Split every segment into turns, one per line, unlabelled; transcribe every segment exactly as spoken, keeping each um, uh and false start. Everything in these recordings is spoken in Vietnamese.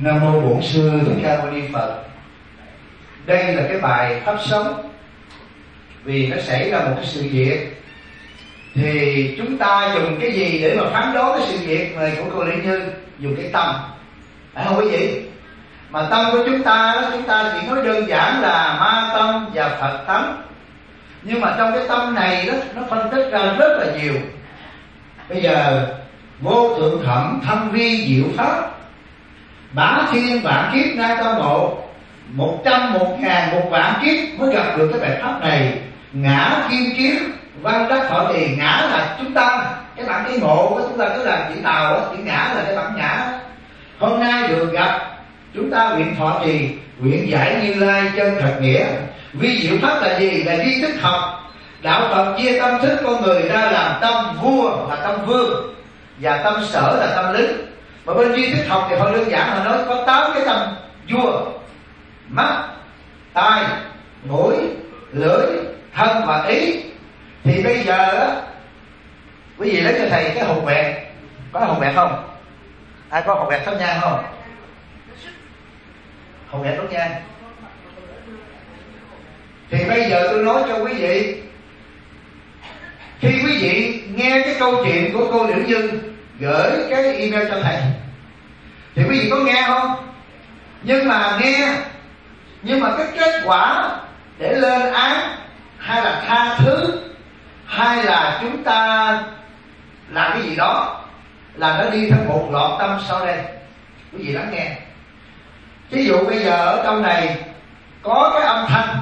Nam mô Bổn Sư Thích Ca Mâu Ni Phật. Đây là cái bài pháp sống. Vì nó xảy ra một cái sự việc, thì chúng ta dùng cái gì để mà phán đoán cái sự việc này của cô Liễu Như? Dùng cái tâm, phải không quý vị? Mà tâm của chúng ta đó, chúng ta chỉ nói đơn giản là ma tâm và Phật tâm. Nhưng mà trong cái tâm này đó, nó phân tích ra rất là nhiều. Bây giờ vô thượng thẩm thâm vi diệu pháp, bá thiên vạn kiếp nay tâm ngộ, một trăm một ngàn một vạn kiếp mới gặp được cái bài pháp này. Ngã kim kiếm văn đắc thọ trì. Ngã là chúng ta, cái bản cái ngộ của chúng ta cứ là chữ tàu đó, chữ ngã là cái bản ngã. Hôm nay được gặp, chúng ta nguyện thọ trì, nguyện giải Như Lai chân thật nghĩa. Vi diệu pháp là gì? Là tri thức học. Đạo Phật chia tâm thức con người ra làm tâm vua là tâm vương, và tâm sở là tâm lính. Mà bên tri thức học thì họ đơn giản mà nói có tám cái tâm vua: mắt, tai, mũi, lưỡi, thân và ý. Thì bây giờ á, quý vị lấy cho thầy cái hột quẹt. Có hột quẹt không? Ai có hột quẹt thắp nhang không? Hột quẹt đốt nhang. Thì bây giờ tôi nói cho quý vị, khi quý vị nghe cái câu chuyện của cô Liễu Như gửi cái email cho thầy, thì quý vị có nghe không? Nhưng mà nghe, nhưng mà cái kết quả để lên án, hay là tha thứ, hay là chúng ta làm cái gì đó, là nó đi theo một loạt tâm sau đây. Quý vị lắng nghe. Ví dụ bây giờ ở trong này có cái âm thanh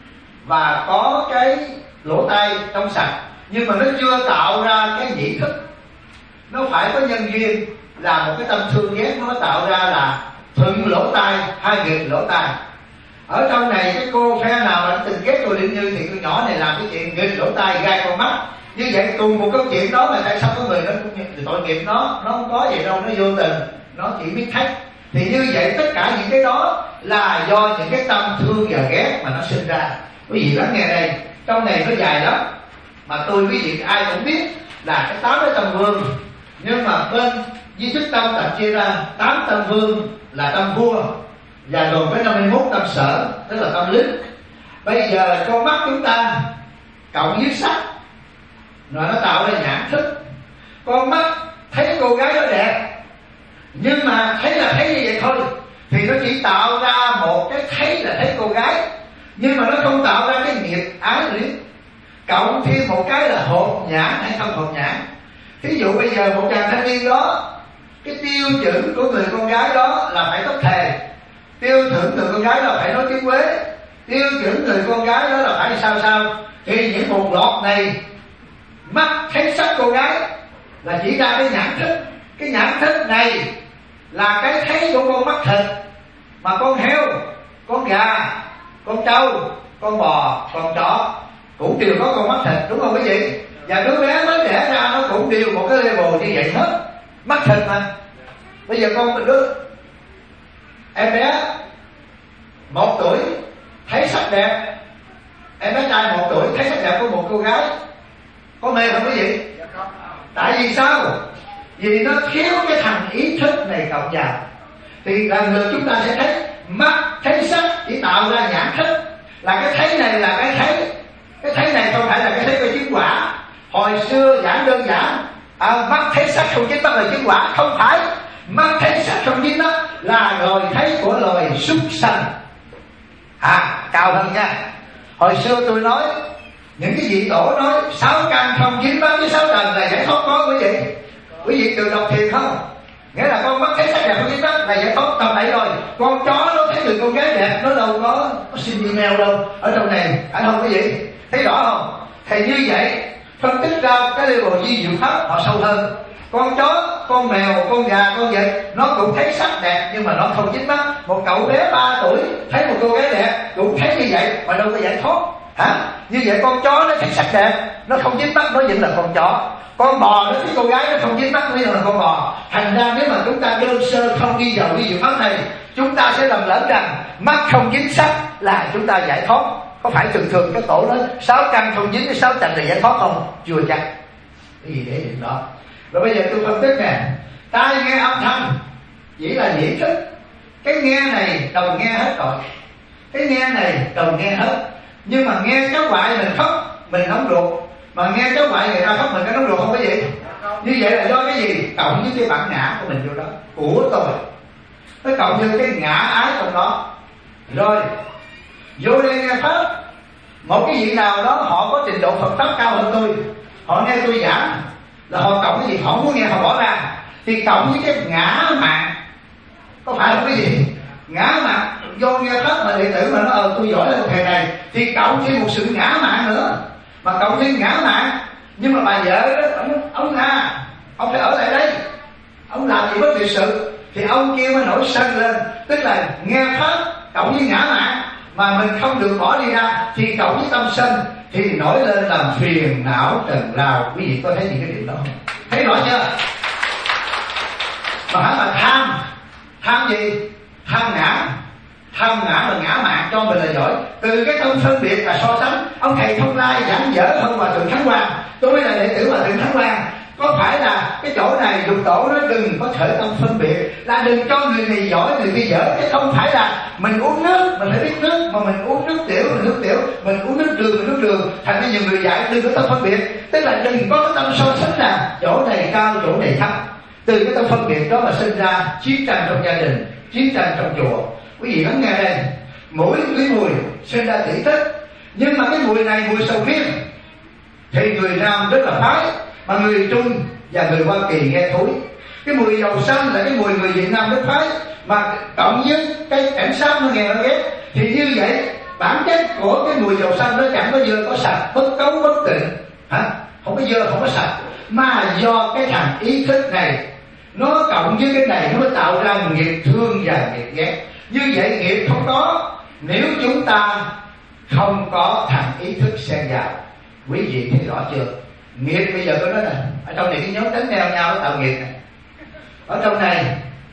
và có cái lỗ tai trong sạch, nhưng mà nó chưa tạo ra cái nhĩ thức. Nó phải có nhân duyên là một cái tâm thương ghét, nó tạo ra là thuận lỗ tai hay nghịch lỗ tai. Ở trong này cái cô phe nào đã từng ghét cô Liễu Như thì cô nhỏ này làm cái chuyện nghịch lỗ tai gai con mắt. Như vậy cùng một câu chuyện đó mà tại sao có người nó cũng tội nghiệp nó, nó không có vậy đâu, nó vô tình, nó chỉ biết thách. Thì như vậy tất cả những cái đó là do những cái tâm thương và ghét mà nó sinh ra. Quý vị lắng nghe đây, trong này nó dài lắm, mà tôi quý vị ai cũng biết là cái tám cái tâm vương. Nhưng mà bên di thức tâm tập chia ra tám tâm vương là tâm vua, và gồm với năm mươi mốt tâm sở, tức là tâm lính. Bây giờ con mắt chúng ta cộng với sắc rồi nó tạo ra nhãn thức. Con mắt thấy cô gái đó đẹp, nhưng mà thấy là thấy như vậy thôi, thì nó chỉ tạo ra một cái thấy là thấy cô gái, nhưng mà nó không tạo ra cái nghiệp ái luyến. Cộng thêm một cái là hột nhãn hay không hột nhãn. Thí dụ bây giờ một chàng thanh niên đó, cái tiêu chuẩn của người con gái đó là phải tóc thề, tiêu chuẩn người con gái đó phải nói tiếng Quế, tiêu chuẩn người con gái đó là phải sao sao. Thì những một loạt này, mắt thấy sắc cô gái là chỉ ra cái nhãn thức. Cái nhãn thức này là cái thấy của con mắt thịt. Mà con heo, con gà, con trâu, con bò, con chó cũng đều có con mắt thịt, đúng không quý vị? Và đứa bé mới đẻ ra nó cũng đều một cái level như vậy hết, mắt thịt mà. Bây giờ con mình đứa em bé một tuổi thấy sắc đẹp, em bé trai một tuổi thấy sắc đẹp của một cô gái, có mê không quý vị? Tại vì sao? Vì nó thiếu cái thằng ý thức này cộng vào. Thì lần lượt chúng ta sẽ thấy mắt thấy sắc chỉ tạo ra nhãn thức. Là cái thấy này là cái thấy. Cái thấy này không phải là cái thấy của chứng quả. Hồi xưa giảng đơn giản, à, mắt thấy sắc không chính mắt là chứng quả. Không phải. Mắt thấy sắc không chính mắt là rồi thấy của loài súc sanh. À, cao hơn nha. Hồi xưa tôi nói, những cái vị tổ nói sáu căn không chín mắt với sáu trần là giải thoát có quý vị. Quý vị từ đọc thiền không? Nghĩa là con mắt thấy sắc đẹp không chín mắt là giải thoát tầm này rồi. Con chó nó thấy người con gái đẹp, nó đâu có, có xin email đâu. Ở trong này, phải không quý vị? Thấy rõ không? Thì như vậy, phân tích ra cái level di diệu pháp họ sâu hơn. Con chó, con mèo, con gà, con vịt nó cũng thấy sắc đẹp nhưng mà nó không chín mắt. Một cậu bé ba tuổi thấy một cô gái đẹp cũng thấy như vậy mà đâu có giải thoát. Hả? Như vậy con chó nó thấy sắc đẹp, nó không dính mắt, nó vẫn là con chó. Con bò nó thấy cô gái nó không dính mắt, nó vẫn là con bò. Thành ra nếu mà chúng ta đơn sơ không đi vào di diệu pháp này, chúng ta sẽ lầm lẫn rằng mắt không dính sắc là chúng ta giải thoát. Có phải thường thường cái tổ nói sáu căn không dính với sáu trần là giải thoát không? Chưa chắc. Cái gì để điểm đó. Rồi bây giờ tôi phân tích nè. Tai nghe âm thanh chỉ là nhĩ thức, Cái nghe này đồng nghe hết rồi, cái nghe này đồng nghe hết. Nhưng mà nghe cháu ngoại mình khóc mình nóng ruột, mà nghe cháu ngoại người ta khóc mình cái nóng ruột, không có gì. Như vậy là do cái gì? Cộng với cái bản ngã của mình vô đó, của tôi, nó cộng với cái ngã ái trong đó. Rồi vô đây nghe pháp, một cái vị nào đó họ có trình độ Phật pháp cao hơn tôi, họ nghe tôi giảng là họ cộng cái gì? Họ muốn nghe họ bỏ ra, thì cộng với cái ngã mạn. Có phải không cái gì? Ngã mạn vô nghe pháp mà đệ tử mà nó ờ tôi giỏi lên thầy này, thì cộng thêm một sự ngã mạn nữa. Mà cộng thêm ngã mạn, nhưng mà bà vợ đó, ông ông à ông phải ở lại đây, ông làm gì bất thiệt sự, thì ông kia mới nổi sân lên. Tức là nghe pháp cộng với ngã mạn mà mình không được bỏ đi ra, thì cộng với tâm sân thì nổi lên làm phiền não trần lao. Quý vị có thấy gì cái điều đó không? Thấy rõ chưa? Mà hả mà tham, tham gì? Tham ngã. Tham ngã và ngã mạn cho mình là giỏi. Từ cái tâm phân biệt là so sánh. Ông thầy Thông Lai giảng dở hơn Hòa Thượng Thắng Quang, tôi là đệ tử Hòa Thượng Thắng Quang. Có phải là cái chỗ này dục tổ nói đừng có khởi tâm phân biệt, là đừng cho người này giỏi người kia dở, chứ không phải là mình uống nước mình phải biết nước, mà mình uống nước tiểu mình nước tiểu, mình uống nước đường mình nước đường. Thành ra nhiều người dạy đừng có tâm phân biệt, tức là đừng có cái tâm so sánh là chỗ này cao chỗ này thấp. Từ cái tâm phân biệt đó mà sinh ra chiến tranh trong gia đình, chiến tranh trong chùa. Quý vị lắng nghe đây, mỗi cái mùi sinh ra tỷ thích, nhưng mà cái mùi này mùi sầu riêng thì người Nam rất là phái, mà người Trung và người Hoa Kỳ nghe thối. Cái mùi dầu xanh là cái mùi người Việt Nam rất phái, mà cộng với cái cảnh sát nó nghe nó ghét. Thì như vậy bản chất của cái mùi dầu xanh nó chẳng có dơ có sạch, bất cấu bất tịnh, hả? Không có dơ không có sạch, mà do cái thằng ý thức này nó cộng với cái này nó mới tạo ra nghiệp thương và nghiệp ghét. Như vậy nghiệp không có nếu chúng ta không có thằng ý thức xen vào. Quý vị thấy rõ chưa? Nghiệp bây giờ tôi nói này, ở trong này cái nhóm đánh theo nhau nó tạo nghiệp này. Ở trong này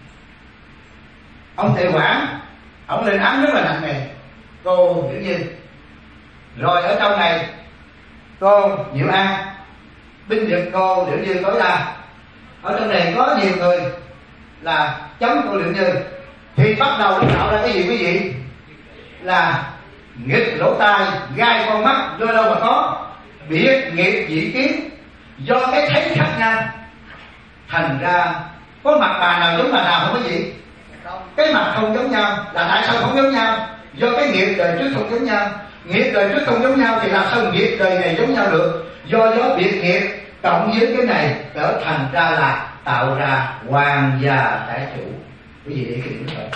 ông Tề Quảng ông lên án rất là nặng nề cô Diệu Dư. Rồi ở trong này cô Diệu An binh vực cô Diệu Dư tối đa. Ở trong này có nhiều người là chống cô Diệu Dư, thì bắt đầu tạo ra cái gì quý vị? Là nghịch lỗ tai, gai con mắt, do đâu mà có? Biệt nghiệp dị kiến, do cái thấy khác nhau. Thành ra có mặt bà nào giống bà nào không có gì? Cái mặt không giống nhau. Là tại sao không giống nhau? Do cái nghiệp đời trước không giống nhau. Nghiệp đời trước không giống nhau thì làm sao nghiệp đời này giống nhau được? Do đó biệt nghiệp cộng với cái này trở thành ra là tạo ra hoàng gia đại chủ. Quý vị để cái điểm đó.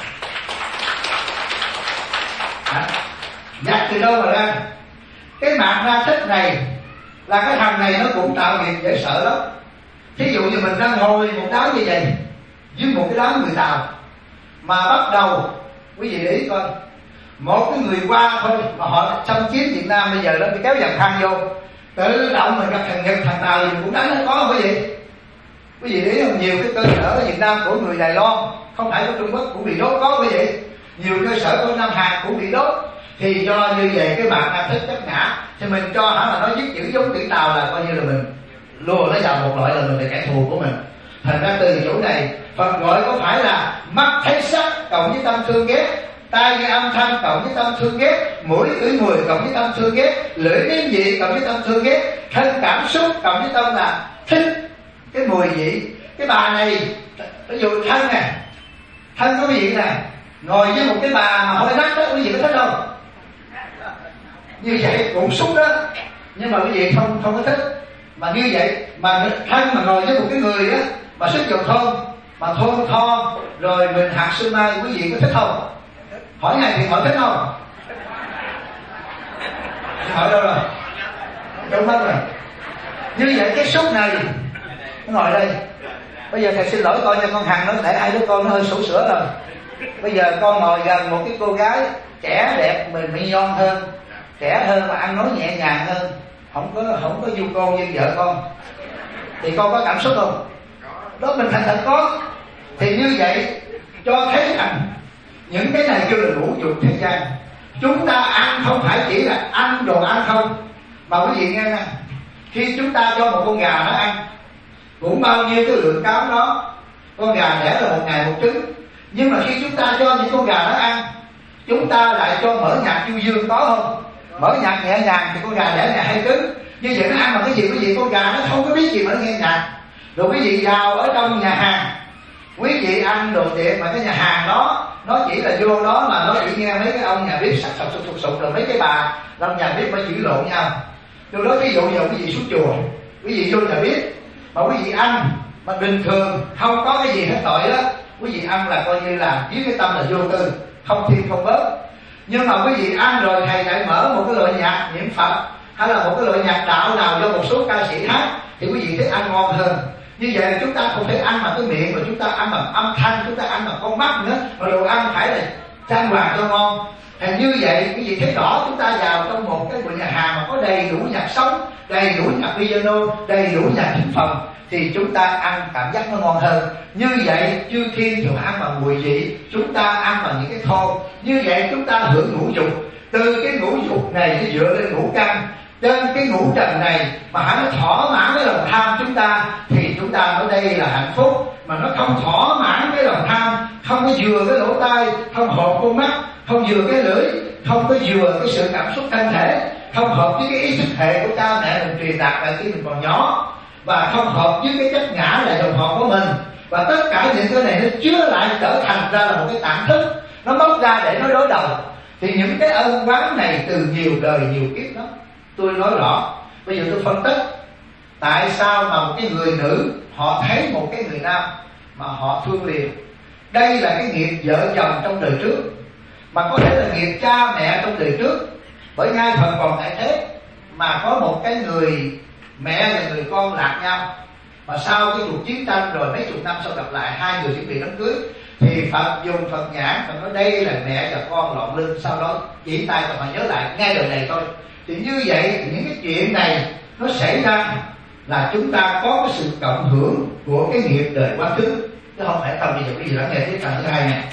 Giặt từ đâu mà ra? Cái mạng ra thích này là cái thằng này nó cũng tạo nghiệp dễ sợ lắm. Thí dụ như mình đang ngồi một đám như vậy với một cái đám người Tàu, mà bắt đầu quý vị để ý coi, một cái người qua thôi mà họ xâm chiếm Việt Nam bây giờ nó bị kéo dàn khăn vô, tự động mình gặp thằng Nhật thằng Tàu gì cũng đánh nó, có không quý vị? Quý vị để ý không? Nhiều cái cơ sở ở Việt Nam của người Đài Loan, không phải của Trung Quốc cũng bị đốt, có quý vị? Nhiều cơ sở của Nam Hàn cũng bị đốt. Thì do như vậy cái bạn nam thích chấp ngã, thì mình cho hả là nó giết chữ giống chữ Tàu là coi như là mình lùa nó vào một loại là mình là kẻ thù của mình. Thành ra từ chỗ này Phật gọi có phải là mắt thấy sắc cộng với tâm thương ghét, tai nghe âm thanh cộng với tâm thương ghét, mũi ngửi mùi cộng với tâm thương ghét, lưỡi nếm vị cộng với tâm thương ghét, thân cảm xúc cộng với tâm là thích cái mùi vị. Cái bà này ví dụ thân nè, thân có vị nè, ngồi với một cái bà mà hơi nát đó, quý vị có thích không? Như vậy cũng xúc đó, nhưng mà quý vị không không có thích. Mà như vậy mà thân mà ngồi với một cái người á mà sức dầu thơm mà thơm tho rồi mình hạt sương mai, quý vị có thích không? Hỏi này thì hỏi thích không? Hỏi đâu rồi? Đâu mất rồi. Như vậy cái xúc này nó ngồi đây. Bây giờ thầy xin lỗi con cho con Hằng nó để hai đứa con nó hơi sủ sữa rồi. Bây giờ con ngồi gần một cái cô gái trẻ đẹp, mình mỹ nhon hơn, trẻ hơn mà ăn nói nhẹ nhàng hơn, không có không có du con như vợ con, thì con có cảm xúc không? Đó mình thành thật có. Thì như vậy cho thấy rằng những cái này kêu là ngũ dục thế gian. Chúng ta ăn không phải chỉ là ăn đồ ăn không, mà quý vị nghe nè, khi chúng ta cho một con gà nó ăn cũng bao nhiêu cái lượng cám đó. Con gà đẻ là một ngày một trứng, Nhưng mà khi chúng ta cho những con gà nó ăn, chúng ta lại cho mỡ nhạt du dương, có không? Mỡ nhạt nhẹ nhàng thì con gà đẻ nhà hay cứng. Như vậy nó ăn bằng cái gì quý vị? Con gà nó không có biết gì mỡ nhẹ nhàng. Rồi quý vị vào ở trong nhà hàng, quý vị ăn đồ tiệm mà cái nhà hàng đó nó chỉ là vô đó mà nó chỉ nghe mấy cái ông nhà bếp sặc sặc sụp sụp sụp, rồi mấy cái bà trong nhà bếp mới chửi lộn nhau. Từ đó ví dụ giờ quý vị xuống chùa, quý vị vô nhà bếp mà quý vị ăn mà bình thường không có cái gì hết tội đó, quý vị ăn là coi như là với cái tâm là vô tư, không thêm không bớt. Nhưng mà quý vị ăn rồi thầy lại mở một cái loại nhạc niệm Phật hay là một cái loại nhạc đạo nào do một số ca sĩ hát thì quý vị thấy ăn ngon hơn. Như vậy chúng ta không thể ăn bằng cái miệng mà chúng ta ăn bằng âm thanh, chúng ta ăn bằng con mắt nữa, mà đồ ăn phải là trang hoàng cho ngon. Thành như vậy quý vị thấy rõ, chúng ta vào trong một cái nhà hàng mà có đầy đủ nhạc sống, đầy đủ nhạc piano, đầy đủ nhạc thính phòng thì chúng ta ăn cảm giác nó ngon hơn. Như vậy chư thiên thường ăn bằng mùi vị, chúng ta ăn bằng những cái thô. Như vậy chúng ta hưởng ngũ dục, từ cái ngũ dục này nó dựa lên ngũ căn, trên cái ngũ trần này mà hãy nó thỏa mãn cái lòng tham chúng ta thì chúng ta ở đây là hạnh phúc. Mà nó không thỏa mãn cái lòng tham, không có vừa cái lỗ tai, không hợp con mắt, không vừa cái lưỡi, không có vừa cái sự cảm xúc thân thể, không hợp với cái ý thức hệ của cha mẹ mình truyền đạt lại khi mình còn nhỏ, và không hợp với cái chất ngã là dòng họ của mình, và tất cả những cái này nó chứa lại trở thành ra là một cái tạng thức, nó bóc ra để nó đối đầu. Thì những cái ân oán này từ nhiều đời nhiều kiếp đó, tôi nói rõ. Bây giờ tôi phân tích tại sao mà một cái người nữ họ thấy một cái người nam mà họ thương liền. Đây là cái nghiệp vợ chồng trong đời trước, mà có thể là nghiệp cha mẹ trong đời trước. Bởi ngay phần còn tại thế mà có một cái người mẹ và người con lạc nhau, mà sau cái cuộc chiến tranh rồi mấy chục năm sau gặp lại, hai người chuẩn bị đám cưới, thì Phật dùng Phật nhãn và nói đây là mẹ và con lọn lưng, sau đó chỉ tay và họ nhớ lại ngay đời này thôi. Thì như vậy thì những cái chuyện này nó xảy ra là chúng ta có cái sự cộng hưởng của cái nghiệp đời quá khứ, chứ không phải không. Bây giờ cái gì đó nghe tiếp phần thứ hai này,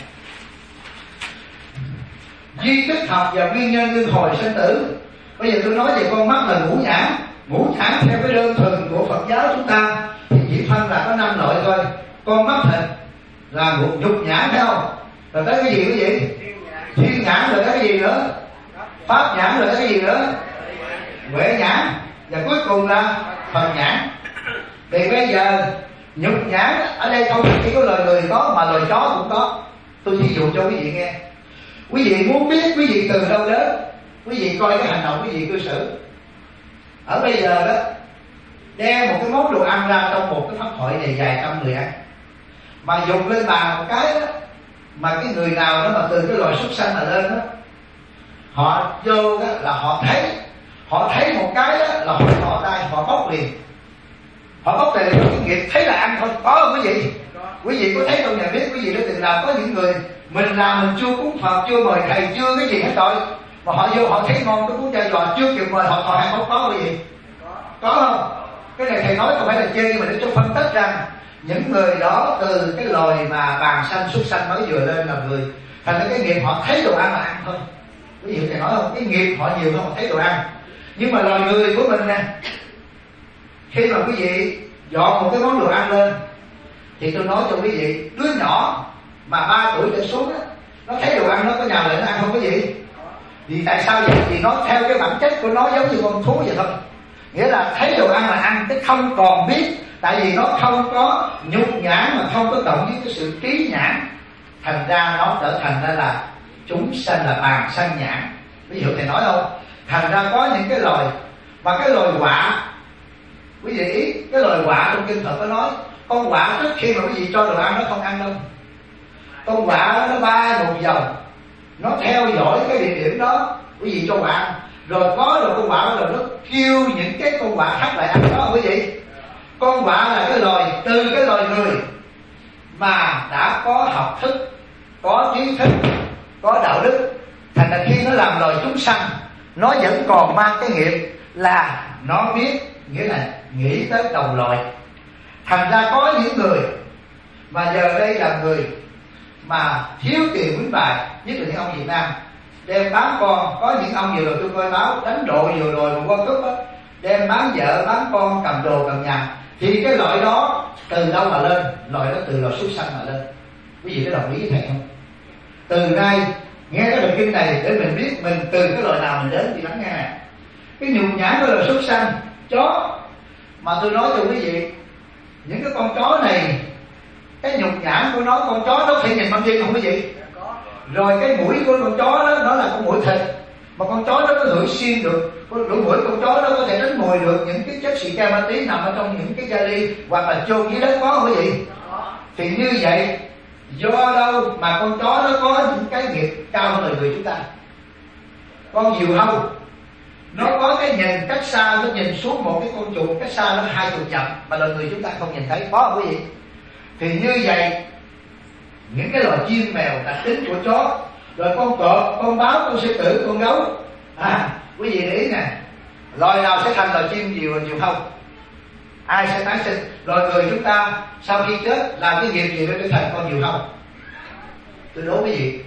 duy tích học và nguyên nhân luân hồi sinh tử. Bây giờ tôi nói về con mắt là ngũ nhãn. Ngũ nhãn theo cái đơn thuần của Phật giáo chúng ta thì chỉ phân là có năm loại thôi. Con mắt thịt là một nhục nhãn, thấy không? Rồi tới cái gì cái gì? Thiên nhãn, rồi tới cái gì nữa? Pháp nhãn, rồi tới cái gì nữa? Huệ nhãn, và cuối cùng là Phật nhãn. Thì bây giờ nhục nhãn ở đây không chỉ có loài người có, mà loài chó cũng có. Tôi thí dụ cho quý vị nghe. Quý vị muốn biết quý vị từ đâu đến, quý vị coi cái hành động quý vị cư xử. Ở bây giờ đó, đem một cái món đồ ăn ra trong một cái pháp hội này vài trăm người ăn, mà dùng lên bàn một cái đó, mà cái người nào đó mà từ cái loài súc sanh mà lên đó, họ vô đó là họ thấy, họ thấy một cái đó là họ họ tay họ bóc liền, họ bóc liền cái nghiệp thấy là ăn thôi. Có không quý vị? Quý vị có thấy trong nhà bếp quý vị đã từng làm có những người mình làm mình chưa cúng Phật, chưa mời thầy, chưa cái gì hết rồi, mà họ vô họ thấy ngon cái cuốn chai giò chưa kịp mời họ họ ăn bóc. Có quý vị? Có không? Cái này thầy nói không phải là chê, nhưng mà để cho phân tích rằng những người đó từ cái loài mà bàn sanh súc sanh mới vừa lên là người, thành ra cái nghiệp họ thấy đồ ăn là ăn thôi. Quý vị thầy nói không? Cái nghiệp họ nhiều hơn họ thấy đồ ăn. Nhưng mà loài người của mình nè, khi mà quý vị dọn một cái món đồ ăn lên thì tôi nói cho quý vị, đứa nhỏ mà ba tuổi trở xuống á, nó thấy đồ ăn nó có nhào lại nó ăn không quý vị? Vì tại sao vậy? Vì nó theo cái bản chất của nó giống như con thú vậy thôi. Nghĩa là thấy đồ ăn là ăn, chứ không còn biết. Tại vì nó không có nhục nhãn mà không có cộng với cái sự trí nhãn, thành ra nó trở thành ra là chúng sanh là bàn sanh nhãn. Ví dụ thầy nói không? Thành ra có những cái loài, và cái loài quạ, quý vị ý, cái loài quạ trong kinh Phật có nói, con quạ trước khi mà quý vị cho đồ ăn nó không ăn đâu. Con quạ nó bay một vòng, nó theo dõi cái địa điểm đó, quý vị cho quạ ăn. Rồi có rồi con quạ rồi nó kêu những cái con quạ khác lại ăn đó quý vị. Con quạ là cái loài, từ cái loài người mà đã có học thức, có trí thức, có đạo đức, thành ra khi nó làm loài chúng sanh, nó vẫn còn mang cái nghiệp là nó biết, nghĩa là nghĩ tới đồng loại. Thành ra có những người mà giờ đây là người mà thiếu tiền quýnh bài, nhất là những ông Việt Nam, đem bán con. Có những ông vừa rồi tôi coi báo đánh độ vừa rồi một con cúp á, đem bán vợ bán con, cầm đồ cầm nhà. Thì cái loại đó từ đâu mà lên? Loại đó từ loài súc sanh mà lên. Quý vị có đồng ý với thầy không? Từ nay nghe cái bài kinh này để mình biết mình từ cái loại nào mình đến thì lắng nghe. Cái nhục nhã của loài súc sanh chó, mà tôi nói cho quý vị, những cái con chó này, cái nhục nhã của nó, con chó nó thể nhìn bằng chân không quý vị? Rồi cái mũi của con chó đó, nó là con mũi thịt, mà con chó đó có ngửi xuyên được, lỗ mũi con chó đó có thể đánh mồi được những cái chất xì ke ma túy nằm ở trong những cái vali hoặc là chôn dưới đất, có không quý vị? Thì như vậy, do đâu mà con chó nó có những cái nghiệp cao hơn người chúng ta? Con diều hâu nó có cái nhìn cách xa, nó nhìn xuống một cái con chuột cách xa nó hai chục dặm mà loài người chúng ta không nhìn thấy, có không quý vị? Thì như vậy, những cái loài chim mèo đặc tính của chó, rồi con cọp, con báo, con sư tử, con gấu, à quý vị để ý nè, loài nào sẽ thành loài chim diều diều hâu? Ai sẽ tái sinh? Loài người chúng ta sau khi chết làm cái nghiệp gì để thành con diều hâu? Tôi đố quý vị,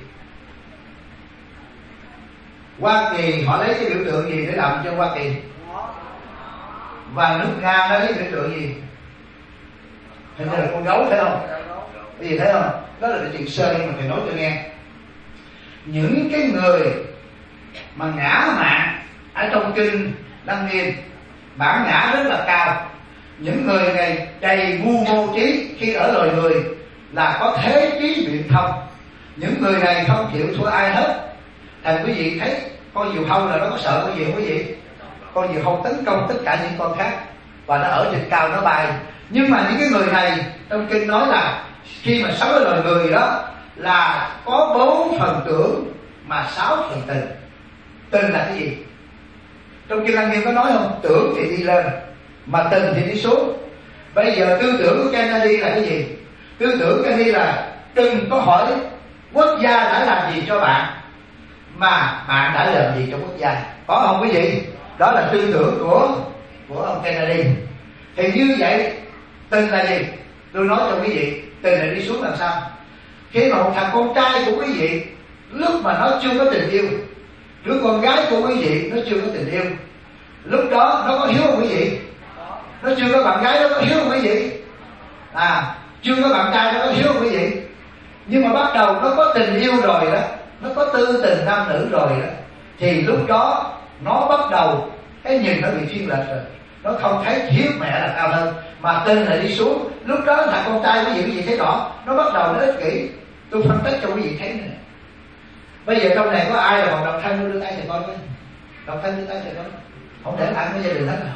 Hoa Kỳ họ lấy cái biểu tượng gì để làm cho Hoa Kỳ? Và nước Nga nó lấy biểu tượng gì? Hình như là con gấu, phải không? Quý vị thấy không? Đó là chuyện sơ nhưng mà thầy nói cho nghe. Những cái người mà ngã mạn ở trong kinh Đăng Nghiêm, bản ngã rất là cao. Những người này đầy mưu mô trí, khi ở loài người là có thế trí biện thông. Những người này không chịu thua ai hết. Thành quý vị thấy con diều hâu là nó có sợ cái gì không quý vị? Con diều hâu tấn công tất cả những con khác và nó ở trên cao nó bay. Nhưng mà những cái người này trong kinh nói là khi mà sống với loài người đó là có bốn phần tưởng mà sáu phần tình. Tình là cái gì? Trong kinh Lăng Nghiêm có nói không? Tưởng thì đi lên mà tình thì đi xuống. Bây giờ tư tưởng của Kennedy là cái gì? Tư tưởng của Kennedy là đừng có hỏi quốc gia đã làm gì cho bạn, mà bạn đã làm gì cho quốc gia. Có không quý vị? Đó là tư tưởng của của ông Kennedy. Thì như vậy tình là gì? Tôi nói cho quý vị, tình là đi xuống làm sao? Khi mà một thằng con trai của quý vị lúc mà nó chưa có tình yêu, đứa con gái của quý vị nó chưa có tình yêu, lúc đó nó có hiếu không quý vị? Nó chưa có bạn gái nó có hiếu không quý vị? À, chưa có bạn trai nó có hiếu không quý vị? Nhưng mà bắt đầu nó có tình yêu rồi đó, nó có tư tình nam nữ rồi đó, thì lúc đó nó bắt đầu cái nhìn nó bị thiên lệch rồi. Nó không thấy hiếu mẹ là cao hơn, mà tình là đi xuống. Lúc đó thằng con trai quý vị quý vị thấy rõ, nó bắt đầu nó ích kỷ. Tôi phân tích cho quý vị thấy này. Bây giờ trong này có ai là còn độc thân đưa tay thầy coi với? Độc thân đưa tay thầy coi. Không để ăn với gia đình hết rồi.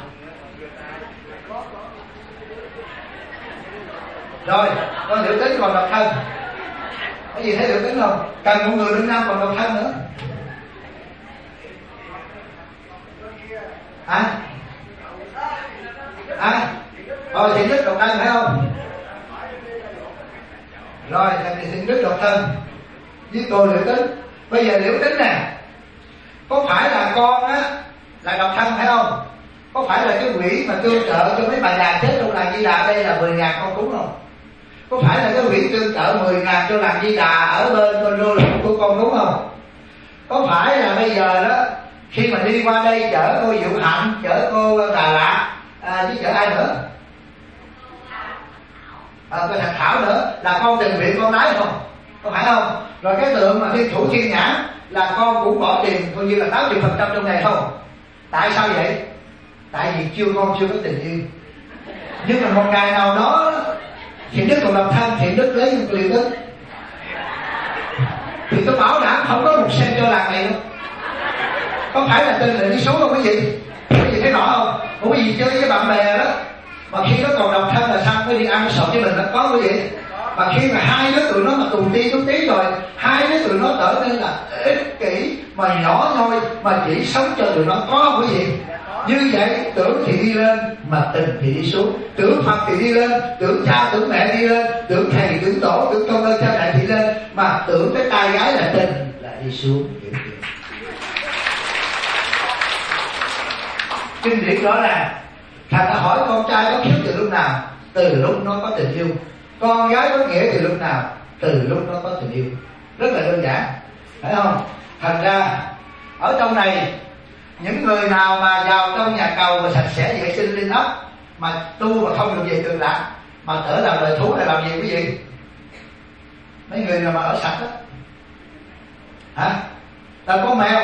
Rồi, con Liễu Tính còn độc thân. Có gì thấy Liễu Tính không? Cần một người đương nam còn độc thân nữa. À? À? Rồi thì Đức độc thân phải không? Rồi thì Thiện Đức độc thân với cô Liễu Tính. Bây giờ Liễu Tính nè, có phải là con á là độc thân phải không? Có phải là cái quỹ mà tương trợ cho mấy bà già chết trong làng Di Đà đây là mười ngàn con cúng không? Có phải là cái quỹ tương trợ mười ngàn cho làng Di Đà ở bên bên Đô Lục của con đúng không? Có phải là bây giờ đó khi mà đi qua đây chở cô Diệu Hạnh, chở cô Đà Lạt, à, với chở ai nữa? À, cái thằng Thảo nữa là con tình nguyện con lái không? Có phải không? Rồi cái tượng mà Thiên Thủ Thiên Nhãn là con cũng bỏ tiền coi như là tám mươi phần trăm trong này không? Tại sao vậy? Tại vì chưa con chưa có tình yêu. Nhưng mà một ngày nào đó Thiện Đức còn độc thân, Thiện Đức lấy một Liễu Tính thì tôi bảo đảm không có một sen cho làng này đâu. Có phải là tình là đi xuống không quý vị? Quý vị thấy rõ không? Một cái gì chơi với bạn bè đó mà khi nó còn độc thân là sao mới đi ăn sọt với mình là có quý vị? Mà khi mà hai đứa tụi nó mà tù ti túc tí rồi, hai đứa tụi nó trở nên là ích kỷ mà nhỏ nhoi mà chỉ sống cho tụi nó, có quý vị? Như vậy tưởng thì đi lên mà tình thì đi xuống. Tưởng Phật thì đi lên, tưởng cha tưởng mẹ đi lên, tưởng thầy tưởng tổ tưởng công ơn cha mẹ thì lên, mà tưởng cái tay gái là tình là đi xuống. Kinh điển rõ ràng. Thằng đã hỏi con trai có hiếu từ lúc nào? Từ lúc nó có tình yêu. Con gái có nghĩa từ lúc nào? Từ lúc nó có tình yêu. Rất là đơn giản, phải không? Thành ra ở trong này những người nào mà vào trong nhà cầu và sạch sẽ vệ sinh linh ấp mà tu mà không được về Cực Lạc mà trở làm lời thú là làm gì quý vị? mấy người nào mà ở sạch đó hả, là con mèo.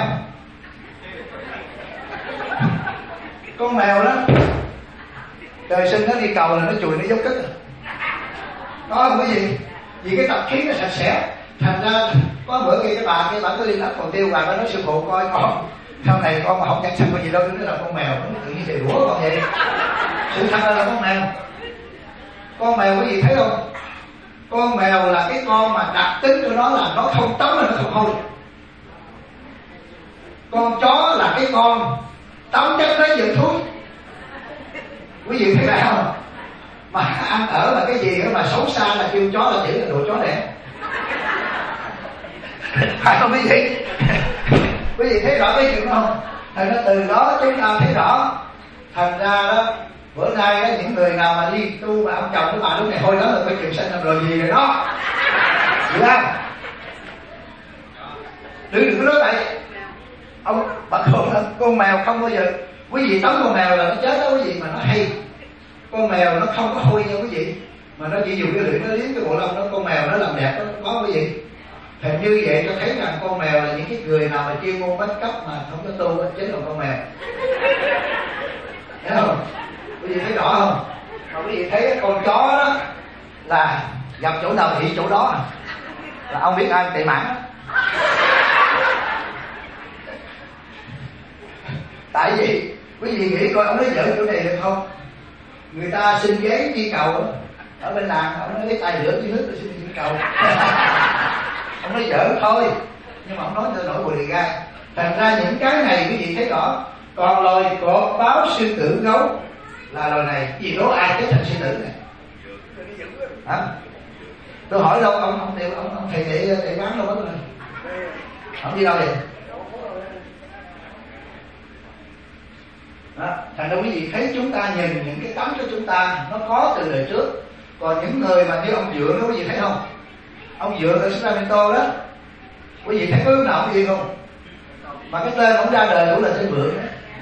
Con mèo đó trời sinh nó đi cầu là nó chùi nó dốc cứt rồi. Đó không có gì, vì cái tập khí nó sạch sẽ. Thành ra có bữa kia cái bà kia bà có đi lắp cầu tiêu, bà có nói sư phụ coi con sau này con mà không nhận sinh có gì đâu, nó là con mèo, nó tự nhiên thì đũa con vậy. Sự thật là con mèo. Con mèo cái gì thấy không? Con mèo là cái con mà đặc tính của nó là nó không tắm là nó không hôi. Con chó là cái con tắm chắc nó dựng thúi. Quý vị thấy phải không? Mà ăn ở là cái gì đó mà xấu xa là kêu chó là chỉ là đồ chó đẻ. Phải không quý vị? Quý vị thấy rõ cái chuyện không? Thành ra từ đó chúng ta thấy rõ. Thành ra đó bữa nay đó, những người nào mà đi tu mà ông chồng của bà lúc này thôi đó là cái chuyện sinh làm rồi gì rồi đó, hiểu không? Đừng đừng có nói vậy. Ông bà con con mèo không bao giờ quý vị tắm con mèo là nó chết đó quý vị, mà nó hay. Con mèo nó không có hôi nha quý vị, mà nó chỉ dùng cái lưỡi nó liếm cái bộ lông đó. Con mèo nó làm đẹp đó, có quý vị. Thì như vậy cho thấy rằng con mèo là những cái người nào mà chuyên môn bách cấp mà không có tu chính là con mèo. Thấy không? Quý vị thấy rõ không? Mà quý vị thấy con chó đó là gặp chỗ nào thì chỗ đó, là ông biết ai tệ mãn đó. Tại vì quý vị nghĩ coi ông nói giỡn chỗ này được không? Người ta xin ghế đi cầu ở bên làng, ông nói lấy tay lửa dưới nước rồi xin đi cầu. Ông nói giỡn thôi, nhưng mà ông nói cho nổi bùi lì gai. Thành ra những cái này quý vị thấy rõ. Còn loài cọp, báo, sư tử, gấu là loài này, vì đố ai chết thành sư tử này? Hả? Tôi hỏi đâu ông ông ông, ông, ông thầy để để bán đâu mất rồi? Ông đi đâu vậy? Đó. Thành ra quý vị thấy chúng ta nhìn những cái tấm của chúng ta nó có từ đời trước. Còn những người mà như ông Dượng đó quý vị thấy không? Ông Dượng ở Sacramento đó, quý vị thấy có lúc nào ông gì không? Mà cái tên ông ra đời cũng là tên Vượng đó.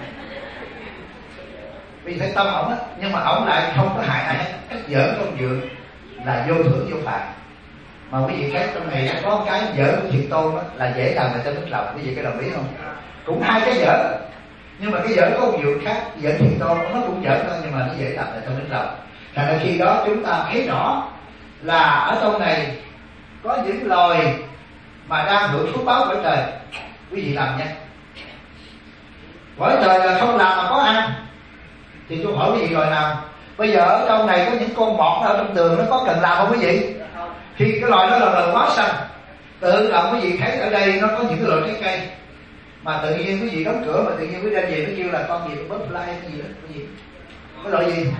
Vì thấy tâm ổng á, nhưng mà ổng lại không có hại ai. Cách giỡn của ông Dượng là vô thưởng vô phạt. Mà quý vị thấy trong này có cái giỡn của Thiện Tôn đó, là dễ làm người ta thích lòng. Quý vị có đồng ý không? Cũng hai cái giỡn, nhưng mà cái giỡn của ông Dượng khác. Giỡn Thiện Tôn nó cũng giỡn thôi, nhưng mà nó dễ làm người ta thích lòng. Thành ra khi đó chúng ta thấy rõ là ở trong này có những loài mà đang hưởng phước báo của trời. Quý vị làm nha. Bởi trời là không làm mà có ăn. Thì tôi hỏi quý vị loài nào? Bây giờ ở trong này có những con bọt ở trong tường, nó có cần làm không quý vị? Thì cái loài đó là loài quá xanh. Tự động quý vị thấy ở đây nó có những cái loại trái cây mà tự nhiên quý vị đóng cửa mà tự nhiên quý đem về nó kêu là con gì, con butterfly cái gì đó, cái gì? Cái loại gì?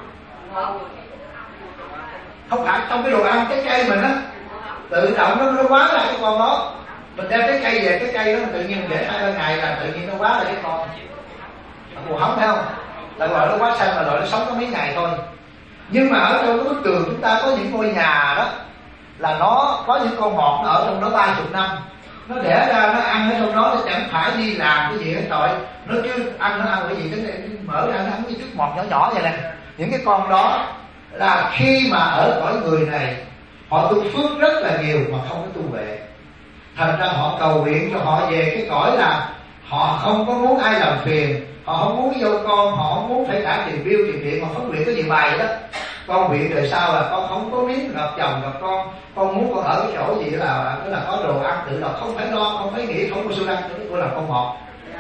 Không phải trong cái đồ ăn trái cây mình á, tự động nó nó quá là cái con đó. Mình đem trái cây về, cái cây đó tự nhiên để hai ba ngày là tự nhiên nó quá là cái con. Mùa hóng thấy không? Là loại nó quá xanh, mà loại nó sống có mấy ngày thôi. Nhưng mà ở trong cái bức tường chúng ta có những ngôi nhà đó là nó có những con mọt ở trong đó ba chục năm. Nó đẻ ra nó ăn ở trong đó, nó chẳng phải đi làm cái gì hết rồi. Nó cứ ăn, nó ăn cái gì, cái mở ra nó ăn cái chút mọt nhỏ nhỏ vậy nè. Những cái con đó là khi mà ở cõi người này họ tu phước rất là nhiều mà không có tu huệ. Thành ra họ cầu nguyện cho họ về cái cõi là họ không có muốn ai làm phiền, họ không muốn vô con, họ không muốn phải trả tiền bill tiền điện, mà không nguyện có gì bài đó. Con nguyện đời sau là con không có miếng gặp chồng gặp con, con muốn con ở cái chỗ gì là tức là có đồ ăn tự lo, không phải lo, không phải nghĩ, không có xu đăng, tôi làm con một.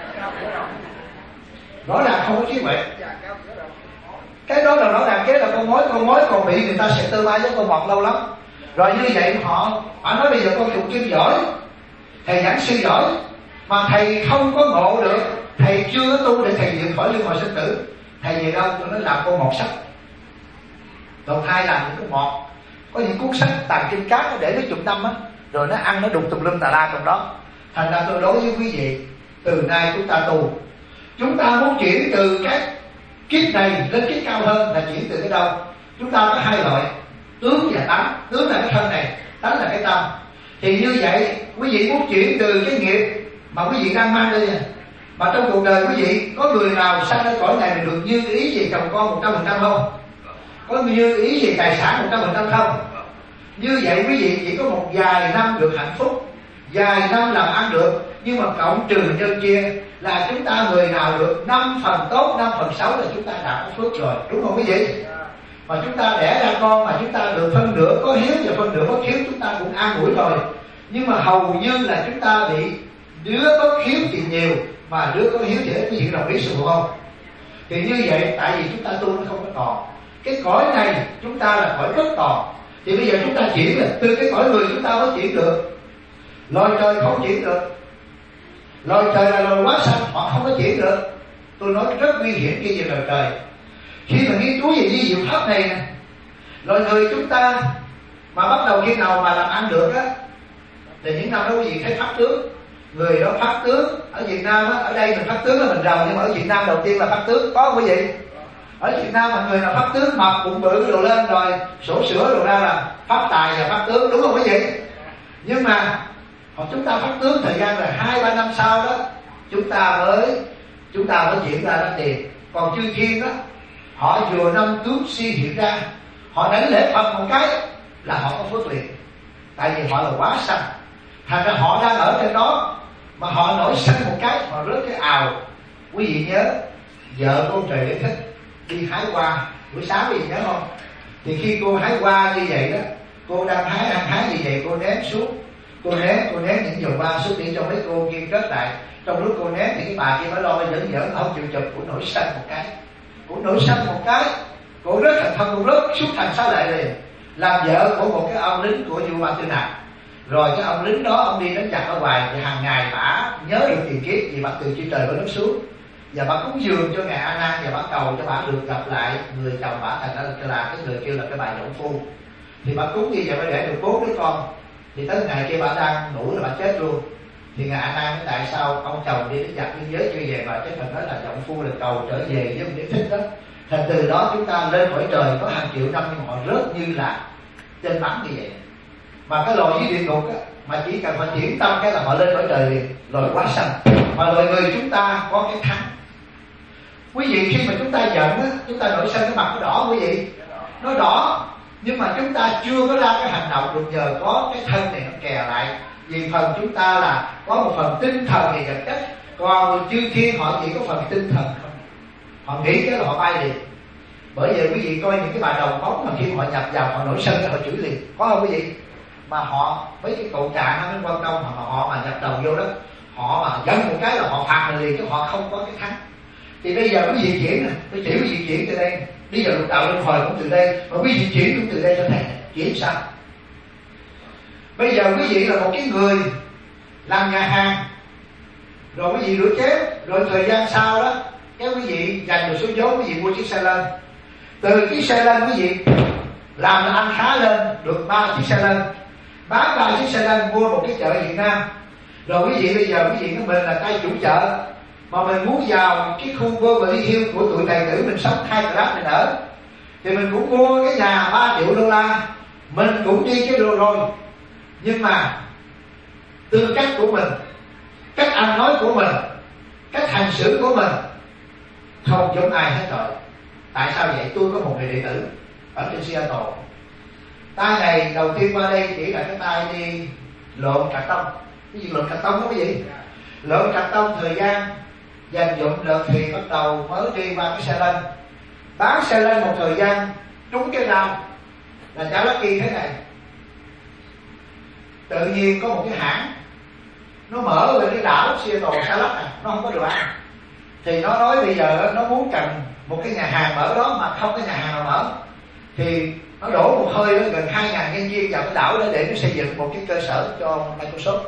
Rõ ràng không có trí huệ. Cái đó là rõ ràng cái là con mối, con mối còn bị người ta sẽ tư mai với con một lâu lắm. Rồi như vậy họ họ nói bây giờ con tụng kinh giỏi, thầy giảng sư giỏi, mà thầy không có ngộ được, thầy chưa có tu để thầy vượt khỏi luân hồi sinh tử. Thầy về đâu cho nó làm con một sách, đầu thai làm những cái một. Có những cuốn sách tàng kinh cát nó để mấy chục năm á, rồi nó ăn nó đục tùm lum tà la trong đó. Thành ra tôi đối với quý vị, từ nay chúng ta tu, chúng ta muốn chuyển từ cái kiếp này lên kiếp cao hơn là chuyển từ cái đâu? Chúng ta có hai loại, tướng và tánh. Tướng là cái thân này, tánh là cái tâm. Thì như vậy quý vị muốn chuyển từ cái nghiệp mà quý vị đang mang đây, mà trong cuộc đời quý vị có người nào sanh ở cõi này mình được như ý về chồng con một trăm phần trăm không? Có như ý về tài sản một trăm phần trăm không? Như vậy quý vị chỉ có một vài năm được hạnh phúc, vài năm làm ăn được, nhưng mà cộng trừ nhân chia là chúng ta người nào được năm phần tốt, năm phần xấu là chúng ta đã có phước rồi, đúng không quý vị? Mà chúng ta đẻ ra con mà chúng ta được phân nửa có hiếu và phân nửa bất hiếu, chúng ta cũng an ủi rồi. Nhưng mà hầu như là chúng ta bị đứa bất hiếu thì nhiều mà đứa có hiếu thì ít. Quý vị đồng ý sự không? Thì như vậy tại vì chúng ta tu nó không có còn. Cái cõi này chúng ta là cõi bất còn. Thì bây giờ chúng ta chuyển là từ cái cõi người chúng ta mới chuyển được. Loài trời không chuyển được. Loài trời là loài quá sanh, họ không có chuyển được. Tôi nói rất nguy hiểm khi về loài trời. Khi mà nghiên cứu về di diệu pháp này nè, loài người chúng ta mà bắt đầu khi nào mà làm ăn được á, thì những năm đó quý vị thấy pháp tướng. Người đó pháp tướng ở Việt Nam á, ở đây mình pháp tướng là mình giàu, nhưng mà ở Việt Nam đầu tiên là pháp tướng, có không quý vị? Ở Việt Nam mà người nào pháp tướng mập bụng bự đồ lên rồi sổ sữa đồ ra là pháp tài và pháp tướng, đúng không quý vị? Nhưng mà họ chúng ta pháp tướng thời gian là hai ba năm sau đó chúng ta mới chúng ta mới chuyển ra ra tiền. Còn chư thiên đó họ vừa năm tướng si hiện ra, họ đánh lễ Phật một cái là họ có phước liền, tại vì họ là quá sanh. Thành ra họ đang ở trên đó mà họ nổi sanh một cái họ rớt cái ào. Quý vị nhớ vợ cô Trời Để Thích đi hái hoa buổi sáng, quý vị nhớ không? Thì khi cô hái hoa như vậy đó, cô đang hái đang hái như vậy, cô ném xuống, cô ném cô ném những vòng hoa xuống để cho mấy cô kia rớt lại. Trong lúc cô ném thì cái bà kia mới lo dẫn dẫn không chịu chụp, cô nổi sanh một cái, cô nổi sanh một cái, cô rớt thành thân, cô rớt xuống thành Xá Lợi liền, làm vợ của một cái ông lính của vua Ba Tư Nặc. Rồi cái ông lính đó ông đi đánh giặc ở ngoài thì hàng ngày bả nhớ được tiền kiếp vì bả từ trên trời bả đất xuống, và bả cúng dường cho ngài A Nan và bả cầu cho bả được gặp lại người chồng bả, thành ra là cái người kêu là cái bà dậu phu. Thì bả cúng như vậy mới để được bốn đứa con. Thì tới ngày kia bả đang ngủ là bả chết luôn. Thì ngài A Nan nói tại sao ông chồng đi đánh giặc biên giới chưa về mà cái phần đó là dậu phu là cầu trở về với ông Để Thích đó. Thành từ đó chúng ta lên cõi trời có hàng triệu năm nhưng họ rớt như là trên bắn như vậy. Mà cái loài dưới địa ngục á, mà chỉ cần phải chuyển tâm cái là họ lên cõi trời liền, loài quá sanh. Mà loài người chúng ta có cái thắng. Quý vị khi mà chúng ta giận á, chúng ta nổi sân cái mặt nó đỏ quý vị, nó đỏ, nhưng mà chúng ta chưa có ra cái hành động được nhờ có cái thân này nó kè lại. Vì phần chúng ta là có một phần tinh thần thì vật chất, còn chư thiên họ chỉ có phần tinh thần không. Họ nghĩ cái là họ bay liền. Bởi vậy quý vị coi những cái bà đồng bóng mà khi họ nhập vào họ nổi sân là họ chửi liền, có không quý vị? Mà họ mấy cái cậu trạng nó quan tâm mà họ mà nhập đầu vô đó, họ mà dẫn một cái là họ phạt mình liền, chứ họ không có cái thắng. Thì bây giờ quý vị chuyển nè, tôi chỉ quý vị chuyển từ đây, bây giờ lục đạo luân hồi cũng từ đây, mà quý vị chuyển cũng từ đây cho thầy chuyển sao? Bây giờ quý vị là một cái người làm nhà hàng, rồi quý vị rửa chén, rồi thời gian sau đó cái quý vị dành được số vốn, quý vị mua chiếc xe lên. Từ chiếc xe lên quý vị làm là ăn khá lên, được ba chiếc xe lên, bán ba chiếc xe lên mua một cái chợ Việt Nam. Rồi quý vị bây giờ quý vị nói mình là tay chủ chợ, mà mình muốn vào cái khu Beverly Hills của tụi tài tử mình sống hai flat mình ở, thì mình cũng mua cái nhà ba triệu đô la, mình cũng đi cái đồ rồi. Nhưng mà tư cách của mình, cách ăn nói của mình, cách hành xử của mình không giống ai hết rồi. Tại sao vậy? Tôi có một người đệ tử ở trên Seattle. Tay này đầu tiên qua đây chỉ là cái tay đi lộn cà tông. Cái gì lộn cà tông đó cái gì? Lộn cà tông thời gian dành dụng được thì bắt đầu mới đi qua cái xe lên. Bán xe lên một thời gian trúng cái rau là cháu lucky thế này. Tự nhiên có một cái hãng nó mở lên cái đảo Seattle Salad này, nó không có đồ ăn. Thì nó nói bây giờ nó muốn cần một cái nhà hàng mở đó mà không có nhà hàng nào mở. Thì nó đổ một hơi đó, gần hai ngàn nhân viên vào cái đảo đó để nó xây dựng một cái cơ sở cho Microsoft.